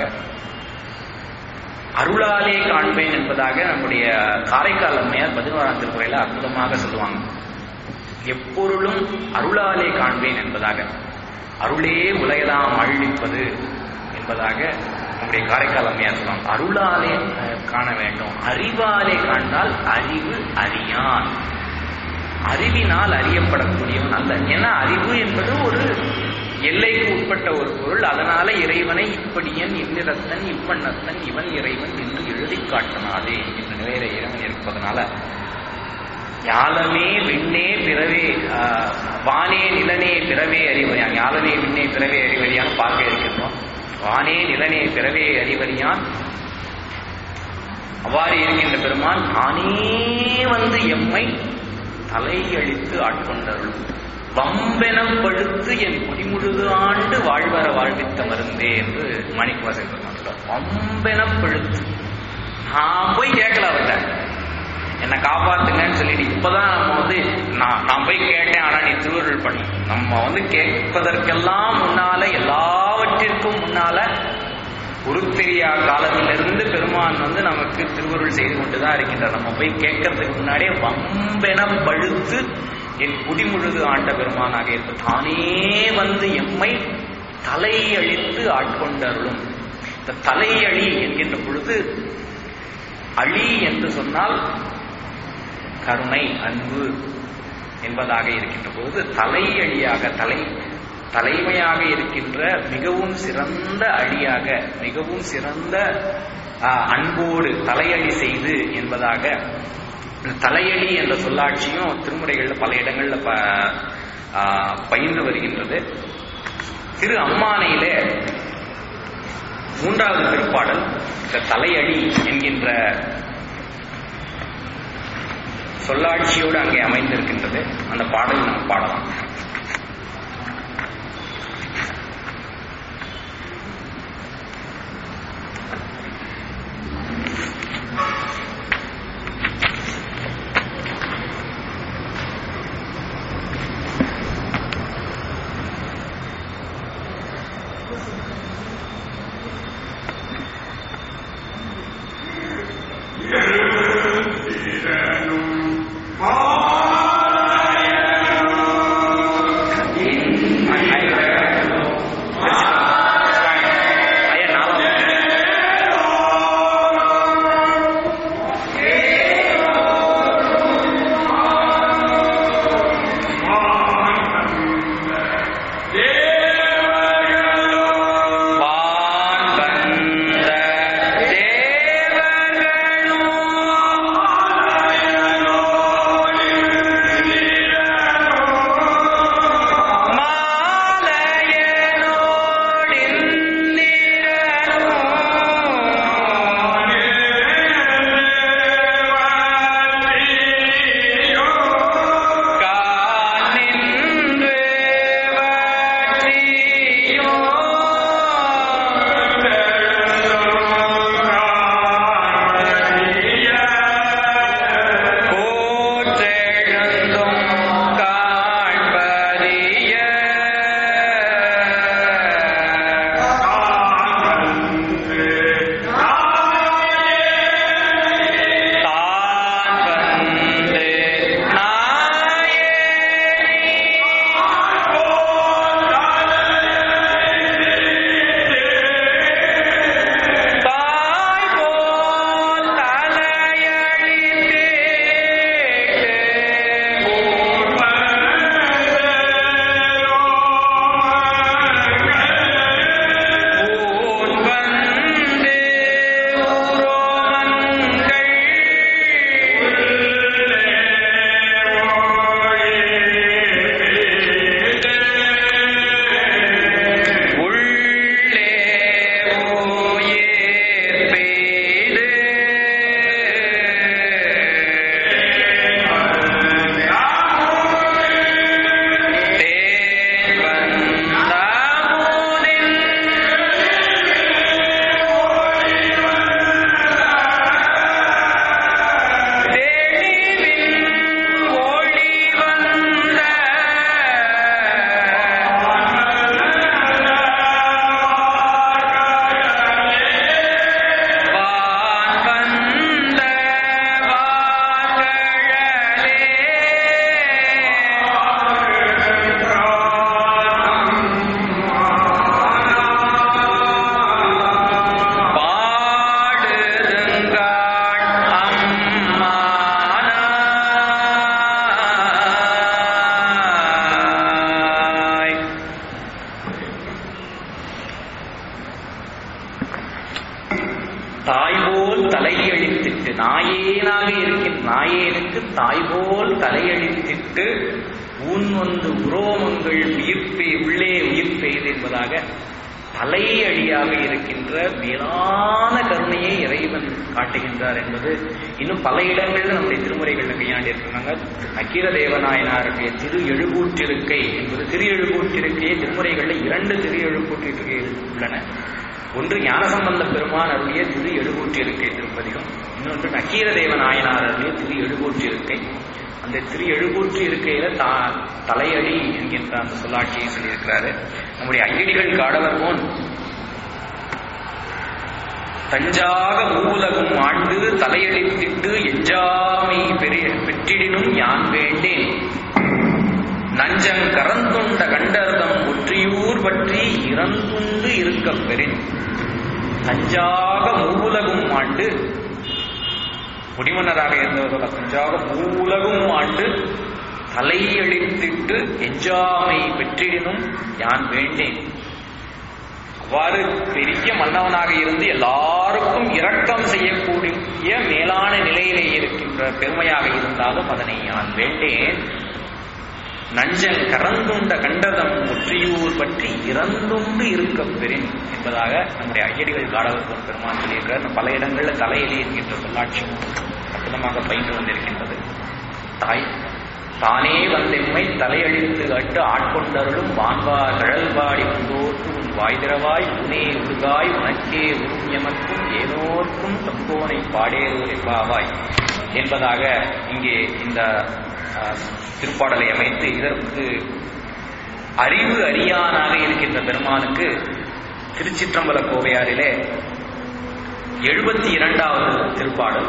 அருளாலே காண்பேன் என்பதாக நம்முடைய காரைக்கால் அம்மையார் பதினோராம் திருமுறையில அற்புதமாக சொல்லுவாங்க. எப்பொருளும் அருளாலே காண்பேன் என்பதாக, அருளே உலகெல்லாம் அழிப்பது என்பதாக நம்முடைய காரைக்கால் அம்மையார் சொல்லுவாங்க. அருளாலே காண வேண்டும், அறிவாலே காண்டால் அறிவு அறியான், அறிவினால் அறியப்படக்கூடியவன் அல்ல. ஏன்னா அறிவு என்பது ஒரு எல்லைக்கு உட்பட்ட ஒரு பொருள். அதனால இறைவனை இப்படியன் இந்நிறத்தன் இவ்வண்ணத்தன் இவன் இறைவன் என்று எழுதி காட்டினாதே என்ற நிலையில இறைவன் இருப்பதனால ஞாலமே விண்ணே பிறவே வானே நிலனே பிறவே அறிவறியான், ஞாலமே விண்ணே பிறவே அறிவறியான் பார்க்க இருக்கின்றோம். வானே நிலனே பிறவே அறிவறியான் அவ்வாறு இருக்கின்ற பெருமான் நானே வந்து எம்மை தலையழித்து ஆட்கொண்டருள் வம்பெனம் பழுத்து என் குடிமுழுது ஆண்டு வாழ்வர வாழ்வித்த மருந்தே என்று மாணிக்கவாசகர் பெருமான் சொல்றார். வம்பெனம் பழுத்து நான் போய் கேட்கல அவர்கிட்ட என்னை காப்பாத்துங்கன்னு சொல்லிட்டு, இப்பதான் நம்ம வந்து நான் நான் போய் கேட்டேன், ஆனா நீ திருவருள் பண்ணி நம்ம வந்து கேட்பதற்கெல்லாம் முன்னால எல்லாவற்றிற்கும் முன்னால உருத்தெரியா காலத்திலிருந்து பெருமான் வந்து நமக்கு திருவருள் செய்து கொண்டுதான் இருக்கின்றார். நம்ம போய் கேட்கறதுக்கு முன்னாடியே வம்பெனம் பழுத்து என் குடிமுழுது ஆண்ட பெருமானாக இருப்ப தானே வந்து எம்மை தலையழித்து ஆட்கொண்டருளும். இந்த தலையழி என்கின்ற பொழுது அழி என்று சொன்னால் கருணை அன்பு என்பதாக இருக்கின்ற பொழுது தலையழியாக தலை தலைமையாக இருக்கின்ற மிகவும் சிறந்த அழியாக மிகவும் சிறந்த அன்போடு தலையழி செய்து என்பதாக தலையழி என்ற சொல்லாட்சியும் திருமுறைகள்ல பல இடங்கள்ல பயின்று வருகின்றது. திரு அம்மானையிலே மூன்றாவது திருப்பாடல் இந்த தலையழி என்கின்ற சொல்லாட்சியோடு அங்கே அமைந்திருக்கின்றது. அந்த பாடல் நாம் பாடலாம். தாய்போல் தலையழித்திட்டு, நாயேனாக இருக்கின்ற நாயேனுக்கு தாய்போல் தலையழித்திட்டு ஊன் வந்து உரோமங்கள் உயிர்ப்பே உள்ளே உயிர்ப்பெய்து என்பதாக தலையழியாக இருக்கின்ற மேலான கருணையை இறைவன் காட்டுகின்றார் என்பது இன்னும் பல இடங்களில் நம்முடைய திருமுறைகளில் கையாண்டு இருக்கிறாங்க. நக்கீர தேவநாயனாருடைய திரு எழுகூற்றிருக்கை என்பது திரு எழுகூற்றிருக்கையை திருமுறைகளில் இரண்டு திரு எழுகூற்றிருக்கைகள் உள்ளன. ஒன்று ஞானசம்பந்த பெருமான் அருளிய திரு எழுகூற்றிருக்கை திருப்பதிகம், இன்னொன்று நக்கீர தேவநாயனார் அருளிய திரு எழுகூற்றிருக்கை. அந்த திரு எழுகூற்று இருக்கையில தா தலையடி என்கின்ற அந்த சொல்லாட்சியை சொல்லியிருக்கிறாரு. நம்முடைய ஐயடிகள் காடவர்கோன் தஞ்சாக மூலகும் ஆண்டு தலையடித்திட்டு எஞ்சாமை பெற்றிடினும் யான் வேண்டேன், நஞ்சங் கரந்துண்ட கண்டர்தம் ஒற்றியூர் பற்றி இறந்துண்டு இருக்கப் பெறின். தஞ்சாக மூலகும் ஆண்டு, முடிமன்னராக இருந்தவர்கள் தஞ்சாக மூலகும் ஆண்டு தலையழித்திட்டு எஞ்சாமை பெற்றிடினும் யான் வேண்டேன். அவ்வாறு பெரிய மன்னவனாக இருந்து எல்லாருக்கும் இரக்கம் செய்யக்கூடிய மேலான நிலையிலே இருக்கின்ற பெருமையாக இருந்தாலும் அதனை நான் வேண்டேன். நஞ்சன் கறந்துண்ட கண்டதம் ஒற்றியூர் பற்றி இறந்துண்டு இருக்க பெறின் என்பதாக நம்முடைய ஐயடிகள் காடவர்கோன் பெருமான் சொல்லியிருக்கிறார். பல இடங்களில் தலையெலி என்கின்ற சொல்லாட்சி அற்புதமாக பயின்று வந்திருக்கின்றது. தாய் தானே வந்தெம்மை தலையழித்து கட்டு ஆட்கொண்டருளும் வான்பார் கழல்பாடி வந்தோர்க்கு உன் வாய்திரவாய் உனே உருகாய் உனக்கே உரும் எமக்கும் ஏனோர்க்கும் தம்போனை பாடேரோ என்பாவாய் என்பதாக இங்கே இந்த திருப்பாடலை அமைத்து இதற்கு அறிவு அறியானாக இருக்கின்ற பெருமானுக்கு திருச்சிற்றம்பல கோவையாரிலே எழுபத்தி இரண்டாவது திருப்பாடல்.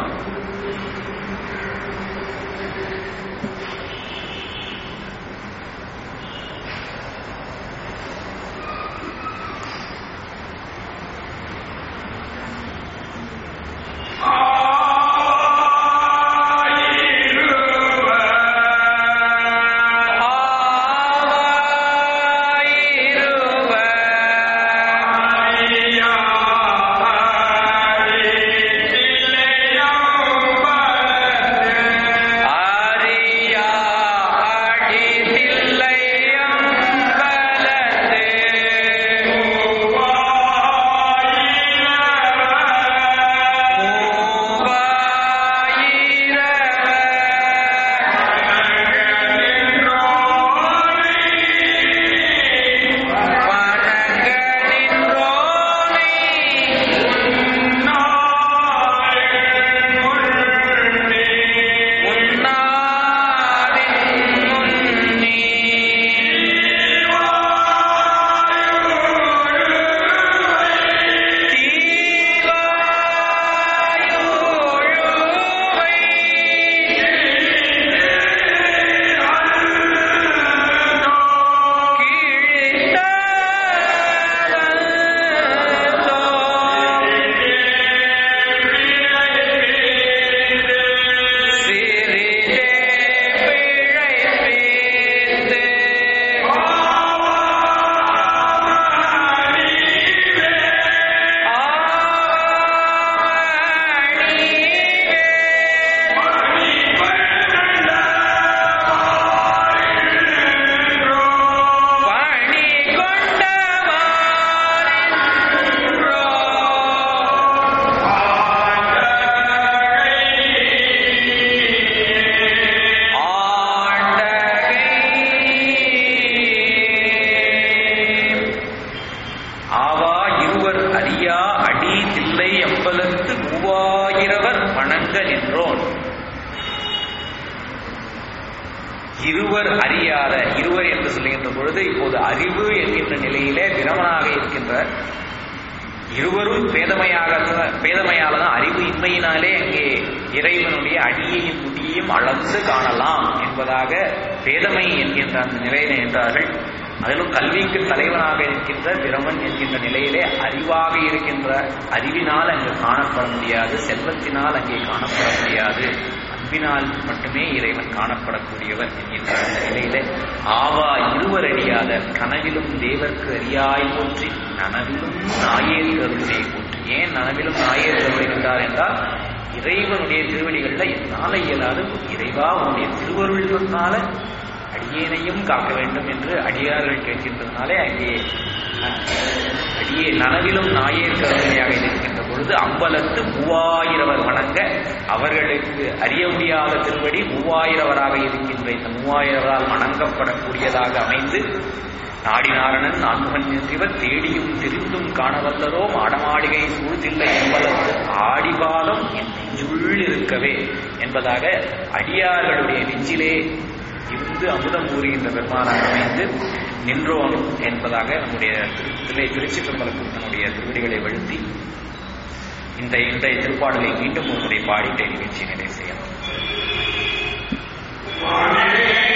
இருவர் அறியாத, இருவர் என்று சொல்லுகின்ற பொழுது இப்போது அறிவு என்கின்ற நிலையிலே பிரமனாக இருக்கின்ற இருவரும் பேதமையாக பேதமையாலதான் அறிவு இன்மையினாலே அங்கே இறைவனுடைய அடியையும் குடியையும் அளந்து காணலாம் என்பதாக பேதமை என்கின்ற அந்த நிலையில என்றார்கள். அதிலும் கல்விக்கு தலைவனாக இருக்கின்ற பிரமன் என்கின்ற நிலையிலே அறிவாக இருக்கின்ற அறிவினால் அங்கு காணப்பட முடியாது, செல்வத்தினால் அங்கே காணப்பட முடியாது, அன்பினால் மட்டுமே இறைவன் காணப்படக்கூடியவர் என்கின்ற அந்த நிலையிலே ஆவா இருவர் அறியாத கனவிலும் தேவர்க்கு அறியாய் போற்றி நனவிலும் நாயேறு கருணை போற்றி. ஏன் நனவிலும் நாயேறு கருணைகின்றார் என்றால் இறைவனுடைய திருவடிகளில் என்னால் இயலாது, இறைவா உன்னுடைய திருவருள்னால அடியேனையும் காக்க வேண்டும் என்று அடியார்கள் கேட்கின்றதுனாலே அங்கே அடியே நனவிலும் நாயேர் கருணையாக இருக்கின்ற பொழுது அம்பலத்து மூவாயிரவர் வணங்க அவர்களுக்கு அறிய முடியாத திருவடி மூவாயிரவராக இருக்கின்ற இந்த மூவாயிரவரால் வணங்கப்படக்கூடியதாக அமைந்து நாடினாரணன் நான்முகன் சிவர் தேடியும் தெரிந்தும் காணவல்லரோம் ஆடமாளிகை சூழ்தில்லை என்பதற்கு ஆடிபாலம் என் நெஞ்சுள் இருக்கவே என்பதாக அடியார்களுடைய நெஞ்சிலே இருந்து அமுதம் கூறுகின்ற பெருமானாக அமைந்து நின்றோன் என்பதாக நம்முடைய திரு திருச்சிற்றம்பலத்தில் நம்முடைய திருவடிகளை வழுத்தி இந்த இன்றைய திருப்பாடலை மீண்டும் உங்களுடைய பாடிட்டை நிகழ்ச்சியை நிறைவு செய்யலாம்.